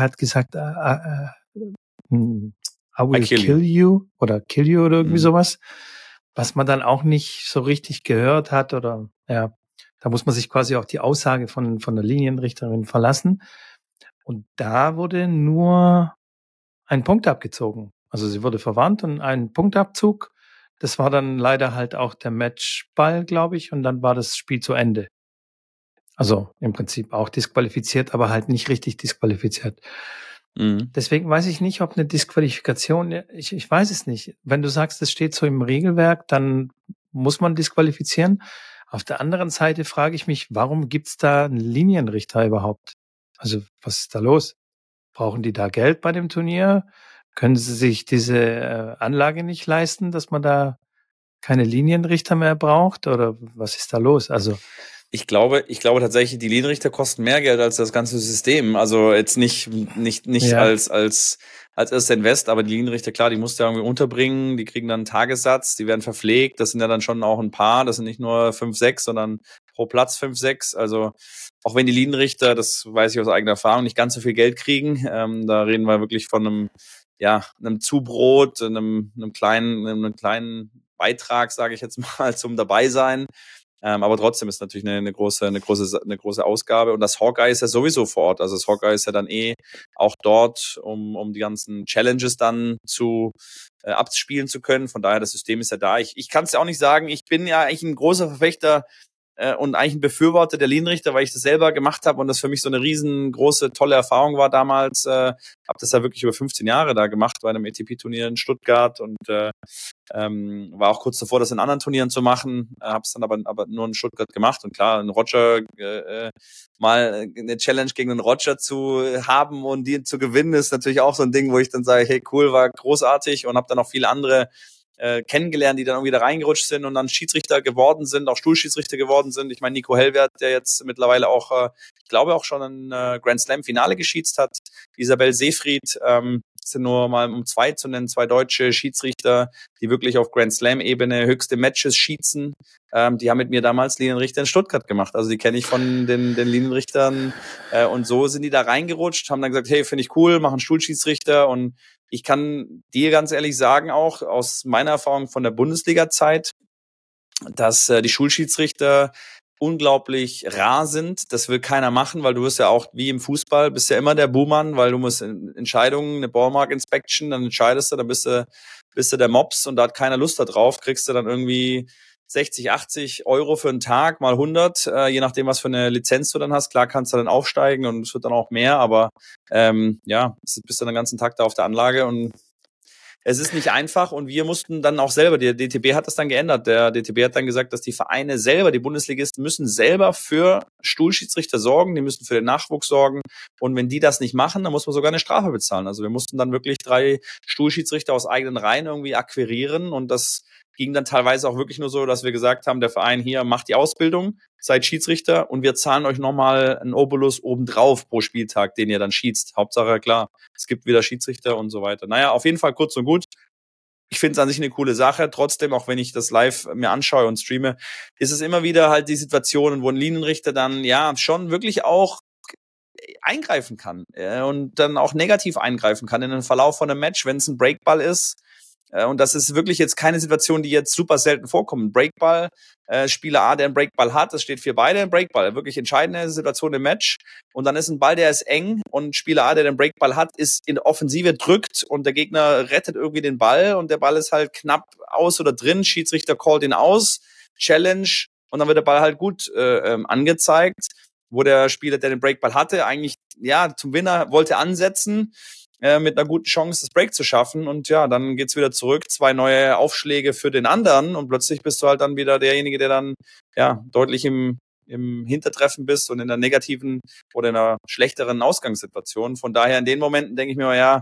will kill you oder irgendwie sowas, was man dann auch nicht so richtig gehört hat oder da muss man sich quasi auf die Aussage von der Linienrichterin verlassen und da wurde nur ein Punkt abgezogen. Also sie wurde verwandt und ein Punktabzug. Das war dann leider halt auch der Matchball, glaube ich, und dann war das Spiel zu Ende. Also im Prinzip auch disqualifiziert, aber halt nicht richtig disqualifiziert. Deswegen weiß ich nicht, ob eine Disqualifikation, ich weiß es nicht. Wenn du sagst, es steht so im Regelwerk, dann muss man disqualifizieren. Auf der anderen Seite frage ich mich, warum gibt's da einen Linienrichter überhaupt? Also was ist da los? Brauchen die da Geld bei dem Turnier? Können sie sich diese Anlage nicht leisten, dass man da keine Linienrichter mehr braucht? Oder was ist da los? Also ich glaube tatsächlich, die Linienrichter kosten mehr Geld als das ganze System. Also jetzt nicht als Invest, aber die Linienrichter, klar, die musst du ja irgendwie unterbringen, die kriegen dann einen Tagessatz, die werden verpflegt, das sind ja dann schon auch ein paar, das sind nicht nur 5, 6, sondern pro Platz 5, 6. Also auch wenn die Linienrichter, das weiß ich aus eigener Erfahrung, nicht ganz so viel Geld kriegen, da reden wir wirklich von einem einem Zubrot, einem kleinen Beitrag, sage ich jetzt mal, zum Dabeisein. Aber trotzdem ist natürlich eine große Ausgabe. Und das Hawkeye ist ja sowieso vor Ort. Also das Hawkeye ist ja dann auch dort, um die ganzen Challenges dann abspielen zu können. Von daher, das System ist ja da. Ich kann es ja auch nicht sagen. Ich bin ja eigentlich ein großer Verfechter und eigentlich ein Befürworter der Linienrichter, weil ich das selber gemacht habe und das für mich so eine riesengroße, tolle Erfahrung war damals. Habe das ja wirklich über 15 Jahre da gemacht bei einem ATP-Turnier in Stuttgart und war auch kurz davor, das in anderen Turnieren zu machen, habe es dann aber nur in Stuttgart gemacht. Und klar, ein Roger, mal eine Challenge gegen einen Roger zu haben und die zu gewinnen, ist natürlich auch so ein Ding, wo ich dann sage, hey cool, war großartig und habe dann auch viele andere kennengelernt, die dann irgendwie da reingerutscht sind und dann Schiedsrichter geworden sind, auch Stuhlschiedsrichter geworden sind. Ich meine, Nico Hellwert, der jetzt mittlerweile auch, ich glaube auch schon ein Grand Slam Finale geschiedst hat. Isabel Seefried, sind nur mal um zwei zu nennen, zwei deutsche Schiedsrichter, die wirklich auf Grand Slam Ebene höchste Matches schießen. Die haben mit mir damals Linienrichter in Stuttgart gemacht. Also die kenne ich von den Linienrichtern und so sind die da reingerutscht, haben dann gesagt, hey, finde ich cool, machen Stuhlschiedsrichter und ich kann dir ganz ehrlich sagen, auch aus meiner Erfahrung von der Bundesliga-Zeit, dass die Schulschiedsrichter unglaublich rar sind. Das will keiner machen, weil du wirst ja auch wie im Fußball, bist ja immer der Buhmann, weil du musst Entscheidungen, eine Ballmark-Inspection, dann entscheidest du, dann bist du der Mops und da hat keiner Lust da drauf, kriegst du dann irgendwie 60, 80 Euro für einen Tag, mal 100, je nachdem, was für eine Lizenz du dann hast. Klar kannst du dann aufsteigen und es wird dann auch mehr, aber bist du den ganzen Tag da auf der Anlage und es ist nicht einfach und wir mussten dann auch selber, der DTB hat das dann geändert. Der DTB hat dann gesagt, dass die Vereine selber, die Bundesligisten müssen selber für Stuhlschiedsrichter sorgen, die müssen für den Nachwuchs sorgen und wenn die das nicht machen, dann muss man sogar eine Strafe bezahlen. Also wir mussten dann wirklich 3 Stuhlschiedsrichter aus eigenen Reihen irgendwie akquirieren und das ging dann teilweise auch wirklich nur so, dass wir gesagt haben, der Verein hier macht die Ausbildung, seid Schiedsrichter und wir zahlen euch nochmal einen Obolus obendrauf pro Spieltag, den ihr dann schießt. Hauptsache, klar, es gibt wieder Schiedsrichter und so weiter. Naja, auf jeden Fall kurz und gut. Ich finde es an sich eine coole Sache. Trotzdem, auch wenn ich das live mir anschaue und streame, ist es immer wieder halt die Situationen, wo ein Linienrichter dann ja schon wirklich auch eingreifen kann und dann auch negativ eingreifen kann in den Verlauf von einem Match, wenn es ein Breakball ist. Und das ist wirklich jetzt keine Situation, die jetzt super selten vorkommt. Breakball, Spieler A, der einen Breakball hat, das steht für beide ein Breakball. Wirklich entscheidende Situation im Match. Und dann ist ein Ball, der ist eng und Spieler A, der den Breakball hat, ist in Offensive drückt und der Gegner rettet irgendwie den Ball und der Ball ist halt knapp aus oder drin. Schiedsrichter callt ihn aus, Challenge und dann wird der Ball halt gut angezeigt, wo der Spieler, der den Breakball hatte, eigentlich ja zum Winner wollte ansetzen, mit einer guten Chance das Break zu schaffen und ja, dann geht's wieder zurück, 2 neue Aufschläge für den anderen und plötzlich bist du halt dann wieder derjenige, der dann ja deutlich im Hintertreffen bist und in der negativen oder in einer schlechteren Ausgangssituation. Von daher in den Momenten denke ich mir, ja,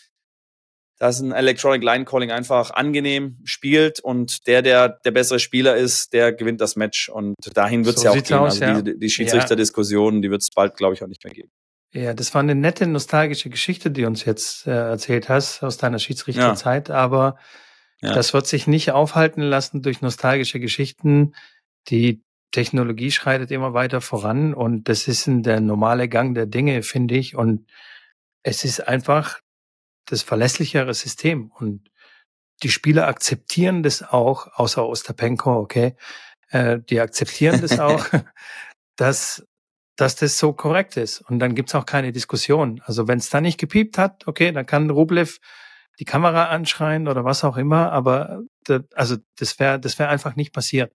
da ist ein Electronic Line Calling einfach angenehm spielt und der bessere Spieler ist, der gewinnt das Match und dahin wird's so ja auch gehen. Aus, also die Schiedsrichterdiskussion, die wird's bald, glaube ich, auch nicht mehr geben. Ja, das war eine nette, nostalgische Geschichte, die du uns jetzt erzählt hast aus deiner Schiedsrichterzeit, aber das wird sich nicht aufhalten lassen durch nostalgische Geschichten. Die Technologie schreitet immer weiter voran und das ist der normale Gang der Dinge, finde ich. Und es ist einfach das verlässlichere System und die Spieler akzeptieren das auch, außer Ostapenko, okay, die akzeptieren das auch, dass das so korrekt ist. Und dann gibt's auch keine Diskussion. Also wenn es da nicht gepiept hat, okay, dann kann Rublev die Kamera anschreien oder was auch immer, aber das wäre einfach nicht passiert.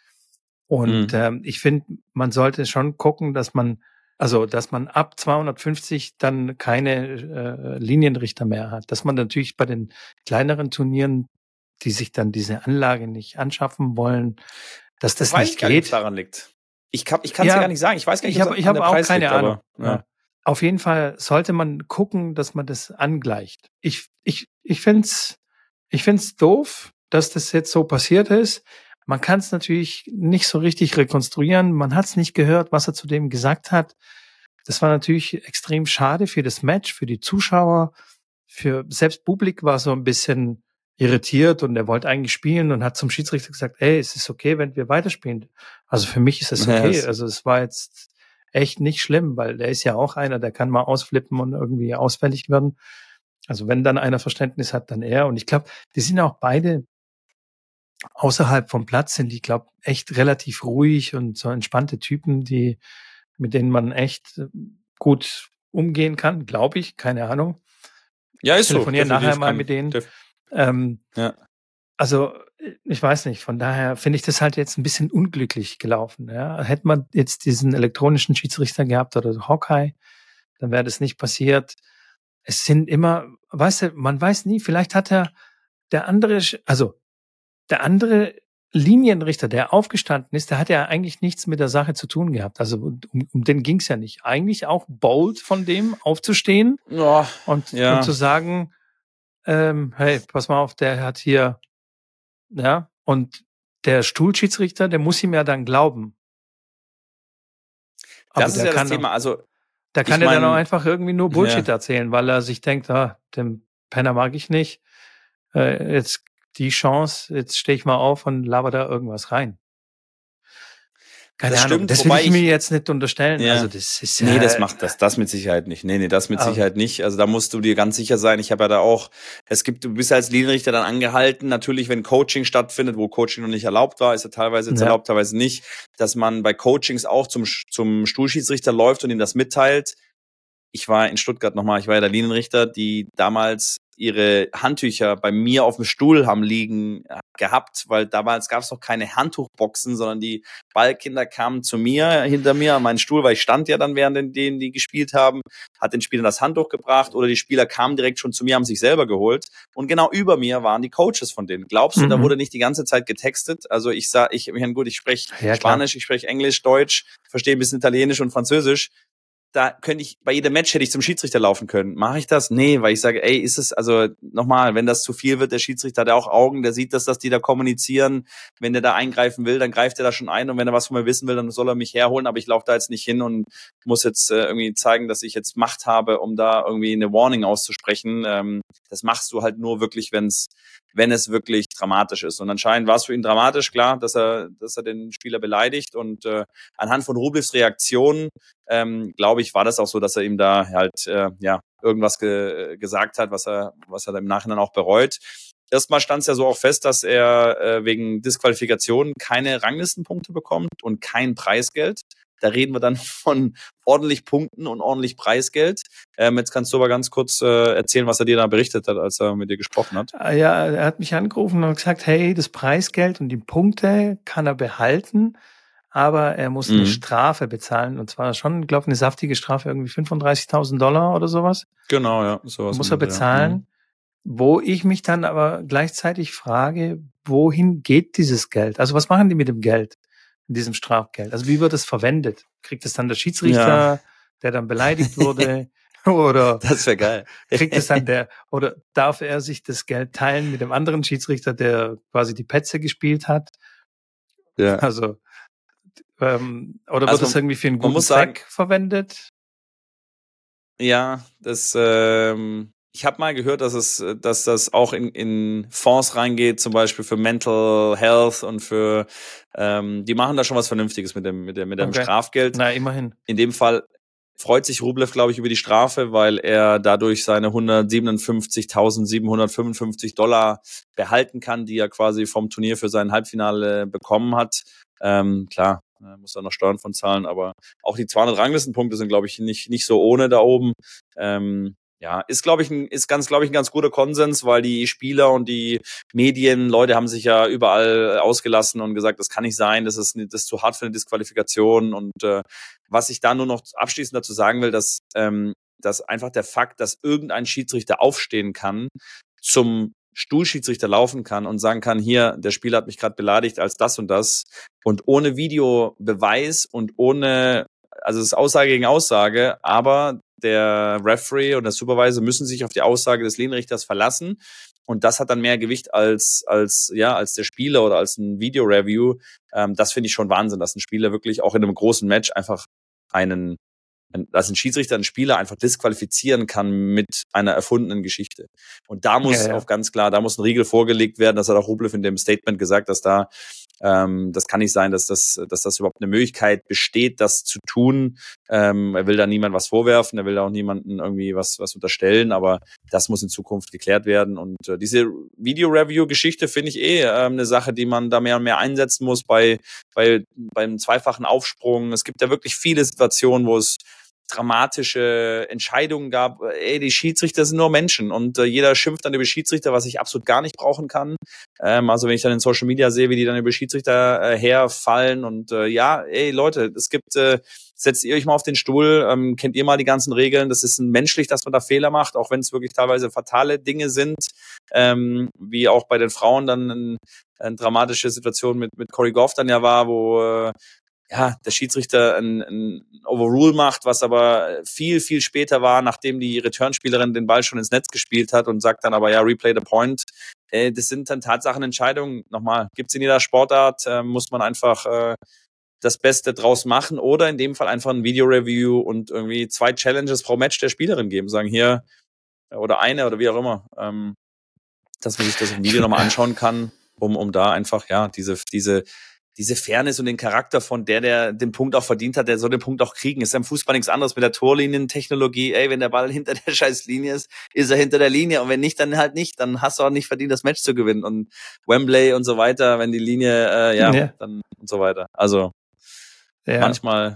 Und ich finde, man sollte schon gucken, dass man ab 250 dann keine Linienrichter mehr hat. Dass man natürlich bei den kleineren Turnieren, die sich dann diese Anlage nicht anschaffen wollen, dass das nicht geht. Daran liegt. Ich kann es ja gar nicht sagen. Ich weiß gar nicht, ich habe auch keine Ahnung. Ja. Auf jeden Fall sollte man gucken, dass man das angleicht. Ich find's doof, dass das jetzt so passiert ist. Man kann es natürlich nicht so richtig rekonstruieren. Man hat es nicht gehört, was er zu dem gesagt hat. Das war natürlich extrem schade für das Match, für die Zuschauer. Für selbst Publik war so ein bisschen irritiert und er wollte eigentlich spielen und hat zum Schiedsrichter gesagt, ey, es ist okay, wenn wir weiterspielen. Also für mich ist es okay. Also es war jetzt echt nicht schlimm, weil der ist ja auch einer, der kann mal ausflippen und irgendwie ausfällig werden. Also wenn dann einer Verständnis hat, dann er. Und ich glaube, die sind auch beide außerhalb vom Platz, sind die, glaube echt relativ ruhig und so entspannte Typen, mit denen man echt gut umgehen kann, glaube ich, keine Ahnung. Ja, Ich ist so. telefoniere nachher mal mit denen. Ja. Also ich weiß nicht, von daher finde ich das halt jetzt ein bisschen unglücklich gelaufen. Ja? Hätte man jetzt diesen elektronischen Schiedsrichter gehabt oder Hawkeye, dann wäre das nicht passiert. Es sind immer, weißt du, man weiß nie, vielleicht hat der andere Linienrichter, der aufgestanden ist, der hat ja eigentlich nichts mit der Sache zu tun gehabt. Also um den ging's ja nicht. Eigentlich auch bold von dem aufzustehen und zu sagen, hey, pass mal auf, der hat hier, ja, und der Stuhlschiedsrichter, der muss ihm ja dann glauben. Aber das ist ja das Thema. Also da kann er dann auch einfach irgendwie nur Bullshit erzählen, weil er sich denkt, den Penner mag ich nicht. Jetzt die Chance, jetzt stehe ich mal auf und laber da irgendwas rein. Keine Ahnung. Stimmt, das will ich mir jetzt nicht unterstellen. Ja. Also das ist nee, das macht das mit Sicherheit nicht. Nee, das mit Sicherheit nicht. Also da musst du dir ganz sicher sein. Ich habe ja da auch, du bist als Linienrichter dann angehalten, natürlich, wenn Coaching stattfindet, wo Coaching noch nicht erlaubt war, ist ja teilweise jetzt erlaubt, teilweise nicht, dass man bei Coachings auch zum Stuhlschiedsrichter läuft und ihm das mitteilt. Ich war in Stuttgart nochmal, ich war ja der Linienrichter, die damals ihre Handtücher bei mir auf dem Stuhl haben liegen gehabt, weil damals gab es noch keine Handtuchboxen, sondern die Ballkinder kamen zu mir, hinter mir an meinen Stuhl, weil ich stand ja dann während denen, die gespielt haben, hat den Spielern das Handtuch gebracht oder die Spieler kamen direkt schon zu mir, haben sich selber geholt und genau über mir waren die Coaches von denen. Glaubst du, da wurde nicht die ganze Zeit getextet? Also ich spreche Spanisch, ich spreche Englisch, Deutsch, verstehe ein bisschen Italienisch und Französisch. Da könnte ich, bei jedem Match hätte ich zum Schiedsrichter laufen können. Mache ich das? Nee, weil ich sage, nochmal, wenn das zu viel wird, der Schiedsrichter hat ja auch Augen, der sieht das, dass die da kommunizieren. Wenn der da eingreifen will, dann greift er da schon ein und wenn er was von mir wissen will, dann soll er mich herholen, aber ich laufe da jetzt nicht hin und muss jetzt irgendwie zeigen, dass ich jetzt Macht habe, um da irgendwie eine Warning auszusprechen. Das machst du halt nur wirklich, wenn es wirklich dramatisch ist. Und anscheinend war es für ihn dramatisch, klar, dass er den Spieler beleidigt und anhand von Rublevs Reaktionen glaube ich, war das auch so, dass er ihm da halt irgendwas gesagt hat, was er dann im Nachhinein auch bereut. Erstmal stand es ja so auch fest, dass er wegen Disqualifikation keine Ranglistenpunkte bekommt und kein Preisgeld. Da reden wir dann von ordentlich Punkten und ordentlich Preisgeld. Jetzt kannst du aber ganz kurz erzählen, was er dir da berichtet hat, als er mit dir gesprochen hat. Ja, er hat mich angerufen und gesagt, hey, das Preisgeld und die Punkte kann er behalten, aber er muss eine Strafe bezahlen. Und zwar schon, glaube ich, eine saftige Strafe, irgendwie $35.000 oder sowas. Genau, ja. Sowas muss er bezahlen. Wo ich mich dann aber gleichzeitig frage, wohin geht dieses Geld? Also was machen die mit dem Geld, mit diesem Strafgeld? Also wie wird es verwendet? Kriegt es dann der Schiedsrichter, der dann beleidigt wurde? Oder das wäre geil. Kriegt es dann oder darf er sich das Geld teilen mit dem anderen Schiedsrichter, der quasi die Pätze gespielt hat? Ja. Also oder wird das irgendwie für einen guten Zweck verwendet? Ja, ich habe mal gehört, dass das auch in Fonds reingeht, zum Beispiel für Mental Health und für die machen da schon was Vernünftiges mit dem Strafgeld. Na, immerhin. In dem Fall freut sich Rublev, glaube ich, über die Strafe, weil er dadurch seine $157.755 behalten kann, die er quasi vom Turnier für sein Halbfinale bekommen hat. Klar, muss da noch Steuern von zahlen, aber auch die 200 Ranglistenpunkte sind, glaube ich, nicht so ohne da oben. Ist, glaube ich, ein ganz guter Konsens, weil die Spieler und die Leute haben sich ja überall ausgelassen und gesagt, das kann nicht sein, das ist zu hart für eine Disqualifikation. Und was ich da nur noch abschließend dazu sagen will, dass einfach der Fakt, dass irgendein Schiedsrichter aufstehen kann, zum Stuhlschiedsrichter laufen kann und sagen kann, hier, der Spieler hat mich gerade beleidigt als das und das und ohne Videobeweis und ohne, also es ist Aussage gegen Aussage, aber der Referee und der Supervisor müssen sich auf die Aussage des Linienrichters verlassen und das hat dann mehr Gewicht als der Spieler oder als ein Video-Review. Das finde ich schon Wahnsinn, dass ein Spieler wirklich auch in einem großen Match einfach dass ein Schiedsrichter einen Spieler einfach disqualifizieren kann mit einer erfundenen Geschichte. Und da muss auch ganz klar, da muss ein Riegel vorgelegt werden. Das hat auch Rublev in dem Statement gesagt, dass da Das kann nicht sein, dass das überhaupt eine Möglichkeit besteht, das zu tun. Er will da niemand was vorwerfen, er will da auch niemanden irgendwie was unterstellen, aber das muss in Zukunft geklärt werden. Und diese Video-Review-Geschichte finde ich eine Sache, die man da mehr und mehr einsetzen muss beim zweifachen Aufsprung. Es gibt ja wirklich viele Situationen, wo es dramatische Entscheidungen gab. Die Schiedsrichter sind nur Menschen und jeder schimpft dann über Schiedsrichter, was ich absolut gar nicht brauchen kann. Also wenn ich dann in Social Media sehe, wie die dann über Schiedsrichter herfallen und Leute, es gibt, setzt ihr euch mal auf den Stuhl, kennt ihr mal die ganzen Regeln, das ist menschlich, dass man da Fehler macht, auch wenn es wirklich teilweise fatale Dinge sind, wie auch bei den Frauen dann eine dramatische Situation mit Corey Goff dann ja war, wo der Schiedsrichter ein Overrule macht, was aber viel, viel später war, nachdem die Returnspielerin den Ball schon ins Netz gespielt hat und sagt dann aber, ja, replay the point. Das sind dann Tatsachenentscheidungen. Nochmal, gibt's in jeder Sportart, muss man einfach das Beste draus machen oder in dem Fall einfach ein Video-Review und irgendwie 2 Challenges pro Match der Spielerin geben. Sagen hier, oder eine oder wie auch immer, dass man sich das im Video nochmal anschauen kann, um da einfach, diese Fairness und den Charakter von der den Punkt auch verdient hat, der soll den Punkt auch kriegen. Ist ja im Fußball nichts anderes mit der Torlinientechnologie. Wenn der Ball hinter der scheiß Linie ist, ist er hinter der Linie. Und wenn nicht, dann halt nicht. Dann hast du auch nicht verdient, das Match zu gewinnen. Und Wembley und so weiter, wenn die Linie, dann und so weiter. Also manchmal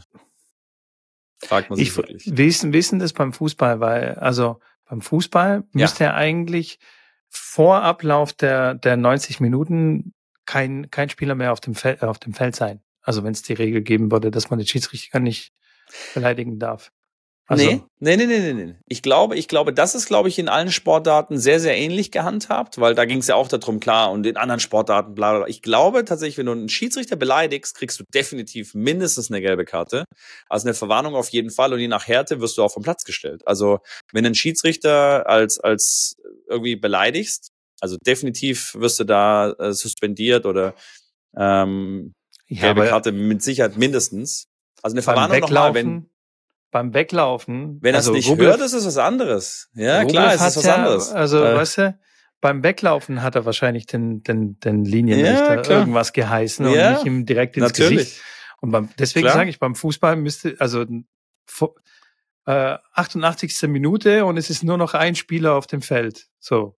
fragt man sich wirklich. Wie ist denn das beim Fußball? Weil, also beim Fußball müsste ja eigentlich vor Ablauf der 90 Minuten kein Spieler mehr auf dem Feld sein. Also wenn es die Regel geben würde, dass man den Schiedsrichter nicht beleidigen darf. Also, Nee. Ich glaube, das ist, in allen Sportarten sehr, sehr ähnlich gehandhabt, weil da ging es ja auch darum, klar, und in anderen Sportarten, bla, bla, bla. Ich glaube tatsächlich, wenn du einen Schiedsrichter beleidigst, kriegst du definitiv mindestens eine gelbe Karte. Also eine Verwarnung auf jeden Fall und je nach Härte wirst du auch vom Platz gestellt. Also, wenn du einen Schiedsrichter als irgendwie beleidigst, also definitiv wirst du da suspendiert oder gelbe Karte mit Sicherheit mindestens. Also eine Verwarnung nochmal, beim Weglaufen. Wenn er es nicht hört, ist es was anderes. Ja, Rublev klar, es ist was anderes. Also, weißt du, beim Weglaufen hat er wahrscheinlich den Linienrichter irgendwas geheißen und nicht ihm direkt ins Gesicht. Und deswegen sage ich, beim Fußball müsste, 88. Minute und es ist nur noch ein Spieler auf dem Feld. So.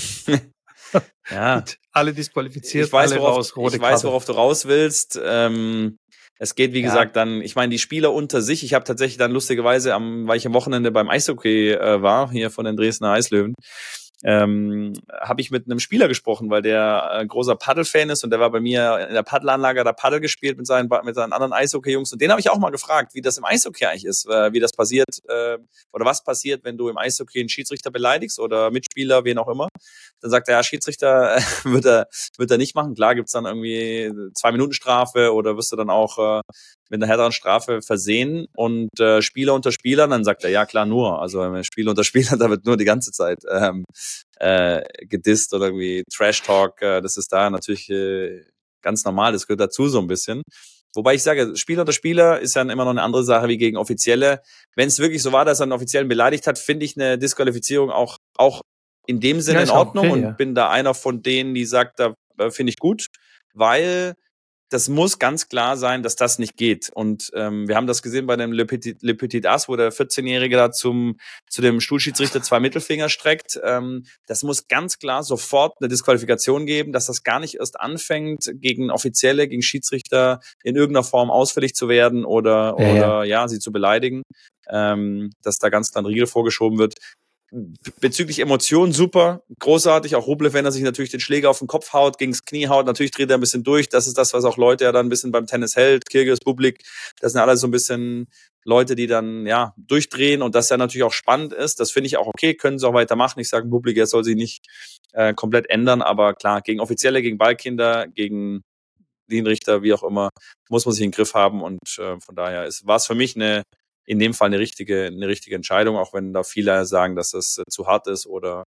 Ja. Alle disqualifiziert, ich weiß, worauf du raus willst. Es geht, wie gesagt, dann, ich meine, die Spieler unter sich, ich habe tatsächlich dann lustigerweise, weil ich am Wochenende beim Eishockey war, hier von den Dresdner Eislöwen, habe ich mit einem Spieler gesprochen, weil der großer Paddel-Fan ist und der war bei mir in der Paddelanlage, hat er Paddel gespielt mit seinen anderen Eishockey-Jungs und den habe ich auch mal gefragt, wie das im Eishockey eigentlich ist, wie das passiert oder was passiert, wenn du im Eishockey einen Schiedsrichter beleidigst oder Mitspieler, wen auch immer. Dann sagt er, ja, Schiedsrichter wird er nicht machen. Klar gibt's dann irgendwie 2-Minuten-Strafe oder wirst du dann auch mit einer härteren Strafe versehen und Spieler unter Spielern, dann sagt er, ja klar, nur. Also Spieler unter Spielern, da wird nur die ganze Zeit gedisst oder irgendwie Trash-Talk. Das ist da natürlich ganz normal, das gehört dazu so ein bisschen. Wobei ich sage, Spieler unter Spieler ist dann immer noch eine andere Sache wie gegen Offizielle. Wenn es wirklich so war, dass er einen Offiziellen beleidigt hat, finde ich eine Disqualifizierung auch in dem Sinne in Ordnung und bin da einer von denen, die sagt, da finde ich gut, weil das muss ganz klar sein, dass das nicht geht. Und wir haben das gesehen bei dem Le Petit As, wo der 14-Jährige da zu dem Stuhlschiedsrichter 2 Mittelfinger streckt. Das muss ganz klar sofort eine Disqualifikation geben, dass das gar nicht erst anfängt, gegen Offizielle, gegen Schiedsrichter in irgendeiner Form ausfällig zu werden oder sie zu beleidigen. Dass da ganz klar ein Riegel vorgeschoben wird. Bezüglich Emotionen super, großartig, auch Rublev, wenn er sich natürlich den Schläger auf den Kopf haut, gegens Knie haut, natürlich dreht er ein bisschen durch, das ist das, was auch Leute ja dann ein bisschen beim Tennis hält, Kyrgios, Bublik, das sind alles so ein bisschen Leute, die dann durchdrehen und das ja natürlich auch spannend ist, das finde ich auch okay, können sie auch weitermachen, ich sage Bublik, er soll sich nicht komplett ändern, aber klar, gegen Offizielle, gegen Ballkinder, gegen Linienrichter, wie auch immer, muss man sich in den Griff haben und von daher war es für mich in dem Fall eine richtige Entscheidung, auch wenn da viele sagen, dass das zu hart ist oder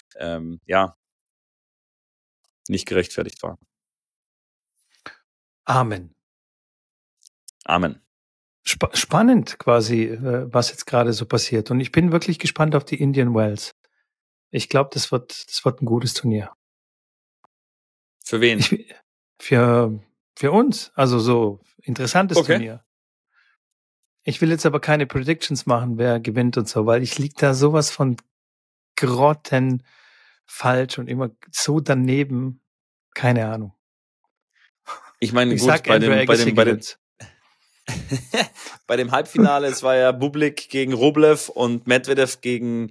nicht gerechtfertigt war. Amen. Spannend quasi, was jetzt gerade so passiert. Und ich bin wirklich gespannt auf die Indian Wells. Ich glaube, das wird ein gutes Turnier. Für wen? Für Für uns, also so interessantes Turnier. Ich will jetzt aber keine Predictions machen, wer gewinnt und so, weil ich lieg da sowas von Grotten falsch und immer so daneben. Keine Ahnung. Ich meine, Ich gut, sag bei dem Halbfinale, es war ja Bublik gegen Rublev und Medvedev gegen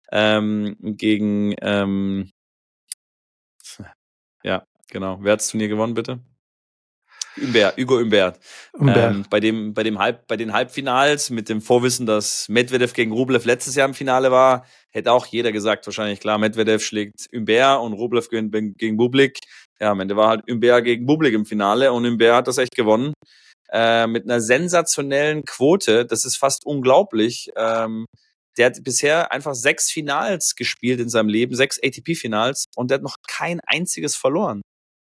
ja, genau. Wer hat das Turnier gewonnen, bitte? Hugo Humbert. Bei den Halbfinals mit dem Vorwissen, dass Medvedev gegen Rublev letztes Jahr im Finale war, hätte auch jeder gesagt, wahrscheinlich klar, Medvedev schlägt Humbert und Rublev gegen Bublik. Ja, am Ende war halt Humbert gegen Bublik im Finale und Humbert hat das echt gewonnen. Mit einer sensationellen Quote, das ist fast unglaublich. Der hat bisher einfach 6 Finals gespielt in seinem Leben, 6 ATP-Finals und der hat noch kein einziges verloren.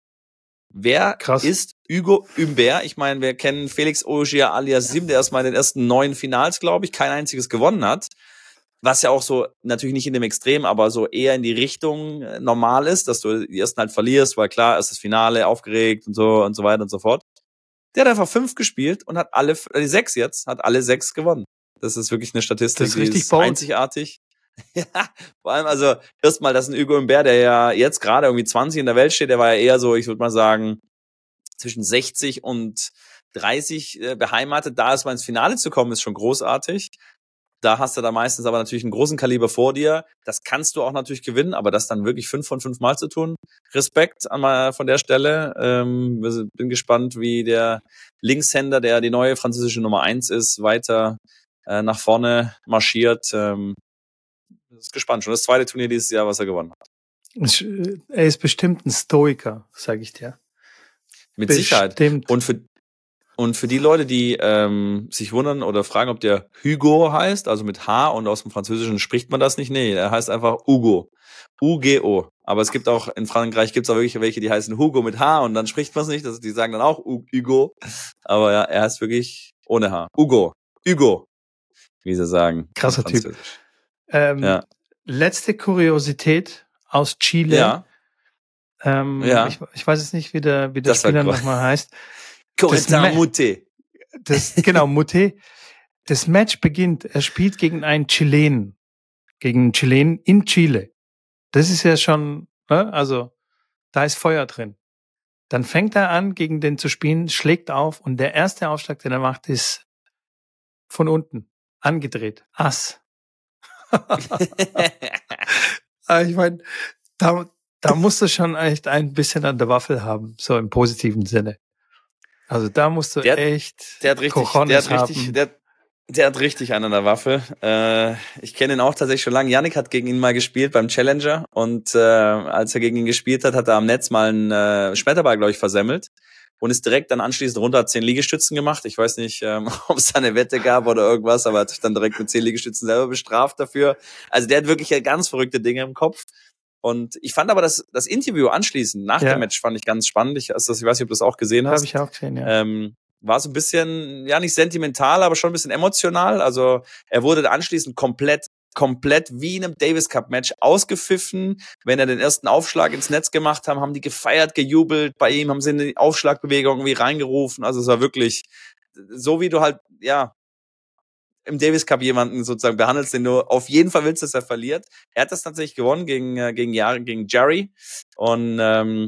Wer ist Hugo Humbert? Ich meine, wir kennen Felix Auger-Aliassime, der erstmal in den ersten 9 Finals, glaube ich, kein einziges gewonnen hat. Was ja auch so, natürlich nicht in dem Extrem, aber so eher in die Richtung normal ist, dass du die ersten halt verlierst, weil klar, erstes Finale, aufgeregt und so weiter und so fort. Der hat einfach 5 gespielt und hat die 6 jetzt, hat alle 6 gewonnen. Das ist wirklich eine Statistik, die ist einzigartig. Ja, vor allem also erstmal, das ist ein Hugo Humbert, der ja jetzt gerade irgendwie 20 in der Welt steht, der war ja eher so, ich würde mal sagen, zwischen 60 und 30 beheimatet. Da erstmal ins Finale zu kommen, ist schon großartig. Da hast du da meistens aber natürlich einen großen Kaliber vor dir. Das kannst du auch natürlich gewinnen, aber das dann wirklich 5 von 5 Mal zu tun. Respekt von der Stelle. Bin gespannt, wie der Linkshänder, der die neue französische Nummer 1 ist, weiter nach vorne marschiert. Das ist gespannt. Schon das zweite Turnier dieses Jahr, was er gewonnen hat. Er ist bestimmt ein Stoiker, sage ich dir. Mit Sicherheit. Und für die Leute, die sich wundern oder fragen, ob der Hugo heißt, also mit H und aus dem Französischen spricht man das nicht. Nee, er heißt einfach Hugo. U-G-O. Aber es gibt auch, in Frankreich gibt es auch wirklich welche, die heißen Hugo mit H und dann spricht man es nicht. Die sagen dann auch Hugo. Aber ja, er heißt wirklich ohne H. Hugo. Hugo. Wie sie sagen. Krasser Typ. Letzte Kuriosität aus Chile. Ja. Ich weiß jetzt nicht, wie der Spieler nochmal heißt. Corentin Moutet. Genau, Moutet. Das Match beginnt, er spielt gegen einen Chilenen. Gegen einen Chilenen in Chile. Das ist ja schon, also, da ist Feuer drin. Dann fängt er an, gegen den zu spielen, schlägt auf und der erste Aufschlag, den er macht, ist von unten. Angedreht. Ass. Ich meine, da musst du schon echt ein bisschen an der Waffel haben, so im positiven Sinne. Also da musst du echt Cojones haben. Der hat richtig einen an der Waffe. Ich kenne ihn auch tatsächlich schon lange. Yannick hat gegen ihn mal gespielt beim Challenger und als er gegen ihn gespielt hat, hat er am Netz mal einen Schmetterball, glaube ich, versemmelt und ist direkt dann anschließend runter, hat 10 Liegestützen gemacht. Ich weiß nicht, ob es da eine Wette gab oder irgendwas, aber hat sich dann direkt mit 10 Liegestützen selber bestraft dafür. Also der hat wirklich ganz verrückte Dinge im Kopf. Und ich fand aber das Interview anschließend, nach dem Match, fand ich ganz spannend. Ich weiß nicht, ob du das auch gesehen hast. Habe ich auch gesehen, ja. War so ein bisschen, ja, nicht sentimental, aber schon ein bisschen emotional. Also er wurde anschließend komplett wie in einem Davis Cup Match ausgepfiffen. Wenn er den ersten Aufschlag ins Netz gemacht haben die gefeiert, gejubelt bei ihm, haben sie in die Aufschlagbewegung irgendwie reingerufen. Also es war wirklich so, wie du halt, ja, im Davis Cup jemanden sozusagen behandelst, den du auf jeden Fall willst, dass er verliert. Er hat das tatsächlich gewonnen gegen Jerry und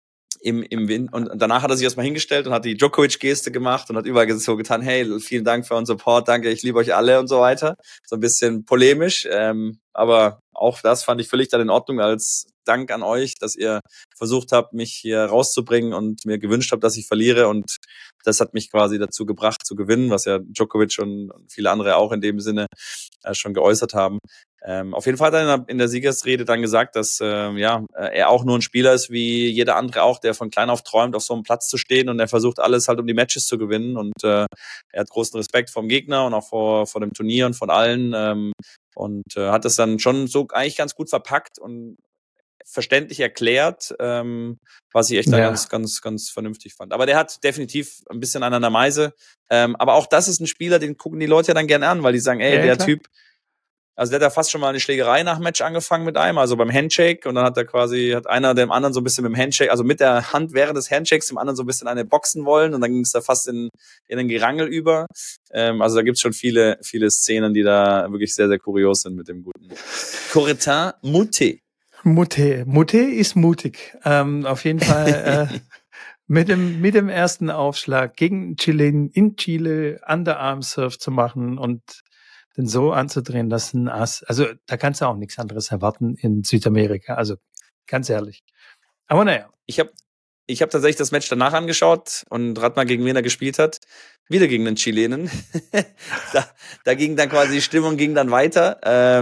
und danach hat er sich erstmal hingestellt und hat die Djokovic-Geste gemacht und hat überall so getan, hey, vielen Dank für euren Support, danke, ich liebe euch alle und so weiter. So ein bisschen polemisch, aber auch das fand ich völlig dann in Ordnung als Dank an euch, dass ihr versucht habt, mich hier rauszubringen und mir gewünscht habt, dass ich verliere und das hat mich quasi dazu gebracht zu gewinnen, was ja Djokovic und viele andere auch in dem Sinne schon geäußert haben. Auf jeden Fall hat er in der Siegersrede dann gesagt, dass er auch nur ein Spieler ist wie jeder andere auch, der von klein auf träumt, auf so einem Platz zu stehen und er versucht alles halt, um die Matches zu gewinnen und er hat großen Respekt vom Gegner und auch vor dem Turnier und von allen und hat das dann schon so eigentlich ganz gut verpackt und verständlich erklärt, was ich echt dann ganz vernünftig fand. Aber der hat definitiv ein bisschen einen an der Meise. Aber auch das ist ein Spieler, den gucken die Leute ja dann gerne an, weil die sagen, ey, der Typ, Also der hat ja fast schon mal eine Schlägerei nach dem Match angefangen mit einem, also beim Handshake, und dann hat einer dem anderen so ein bisschen mit dem Handshake, also mit der Hand während des Handshakes dem anderen so ein bisschen eine boxen wollen, und dann ging es da fast in ein Gerangel über. Also da gibt's schon viele Szenen, die da wirklich sehr, sehr kurios sind mit dem guten Corentin Moutet. Moutet ist mutig. Auf jeden Fall mit dem ersten Aufschlag gegen Chilen in Chile Underarm-Surf zu machen und den so anzudrehen, dass ein Ass, also da kannst du auch nichts anderes erwarten in Südamerika, also ganz ehrlich. Aber naja. Ich hab tatsächlich das Match danach angeschaut und rat mal, gegen wen er gespielt hat. Wieder gegen den Chilenen. da ging dann quasi die Stimmung ging dann weiter,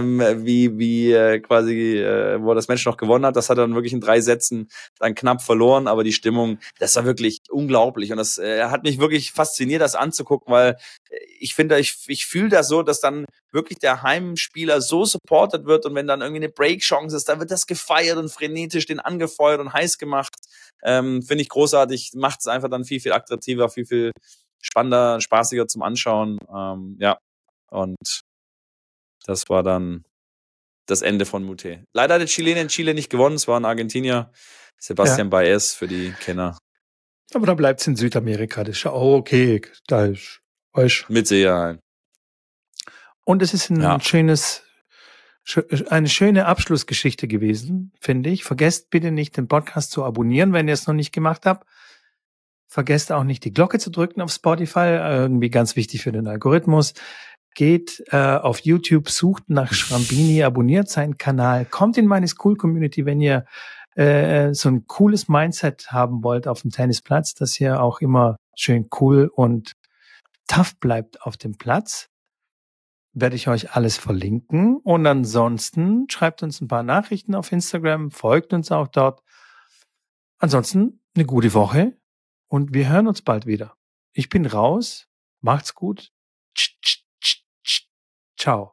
wo er das Match noch gewonnen hat. Das hat er dann wirklich in 3 Sätzen dann knapp verloren, aber die Stimmung, das war wirklich unglaublich, und das hat mich wirklich fasziniert, das anzugucken, weil ich finde, ich fühle das so, dass dann wirklich der Heimspieler so supported wird, und wenn dann irgendwie eine Break-Chance ist, dann wird das gefeiert und frenetisch den angefeuert und heiß gemacht. Finde ich großartig, macht es einfach dann viel, viel attraktiver, viel, viel spannender, spaßiger zum Anschauen. Ja, und das war dann das Ende von Moutet. Leider hat der Chilene in Chile nicht gewonnen, es war ein Argentinier, Sebastian Baez für die Kenner. Aber dann bleibt es in Südamerika, das ist ja okay, da ist euch. Mit Sicherheit. Und es ist eine schöne Abschlussgeschichte gewesen, finde ich. Vergesst bitte nicht, den Podcast zu abonnieren, wenn ihr es noch nicht gemacht habt. Vergesst auch nicht, die Glocke zu drücken auf Spotify, irgendwie ganz wichtig für den Algorithmus. Geht auf YouTube, sucht nach Schrambini, abonniert seinen Kanal, kommt in meine School-Community, wenn ihr so ein cooles Mindset haben wollt auf dem Tennisplatz, dass ihr auch immer schön cool und tough bleibt auf dem Platz. Werde ich euch alles verlinken. Und ansonsten schreibt uns ein paar Nachrichten auf Instagram, folgt uns auch dort. Ansonsten eine gute Woche. Und wir hören uns bald wieder. Ich bin raus. Macht's gut. Ciao.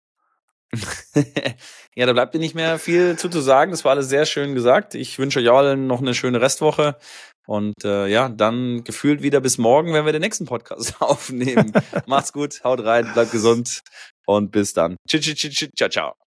Ja, da bleibt mir nicht mehr viel zu sagen. Das war alles sehr schön gesagt. Ich wünsche euch allen noch eine schöne Restwoche. Und dann gefühlt wieder bis morgen, wenn wir den nächsten Podcast aufnehmen. Macht's gut, haut rein, bleibt gesund und bis dann. Ciao, ciao.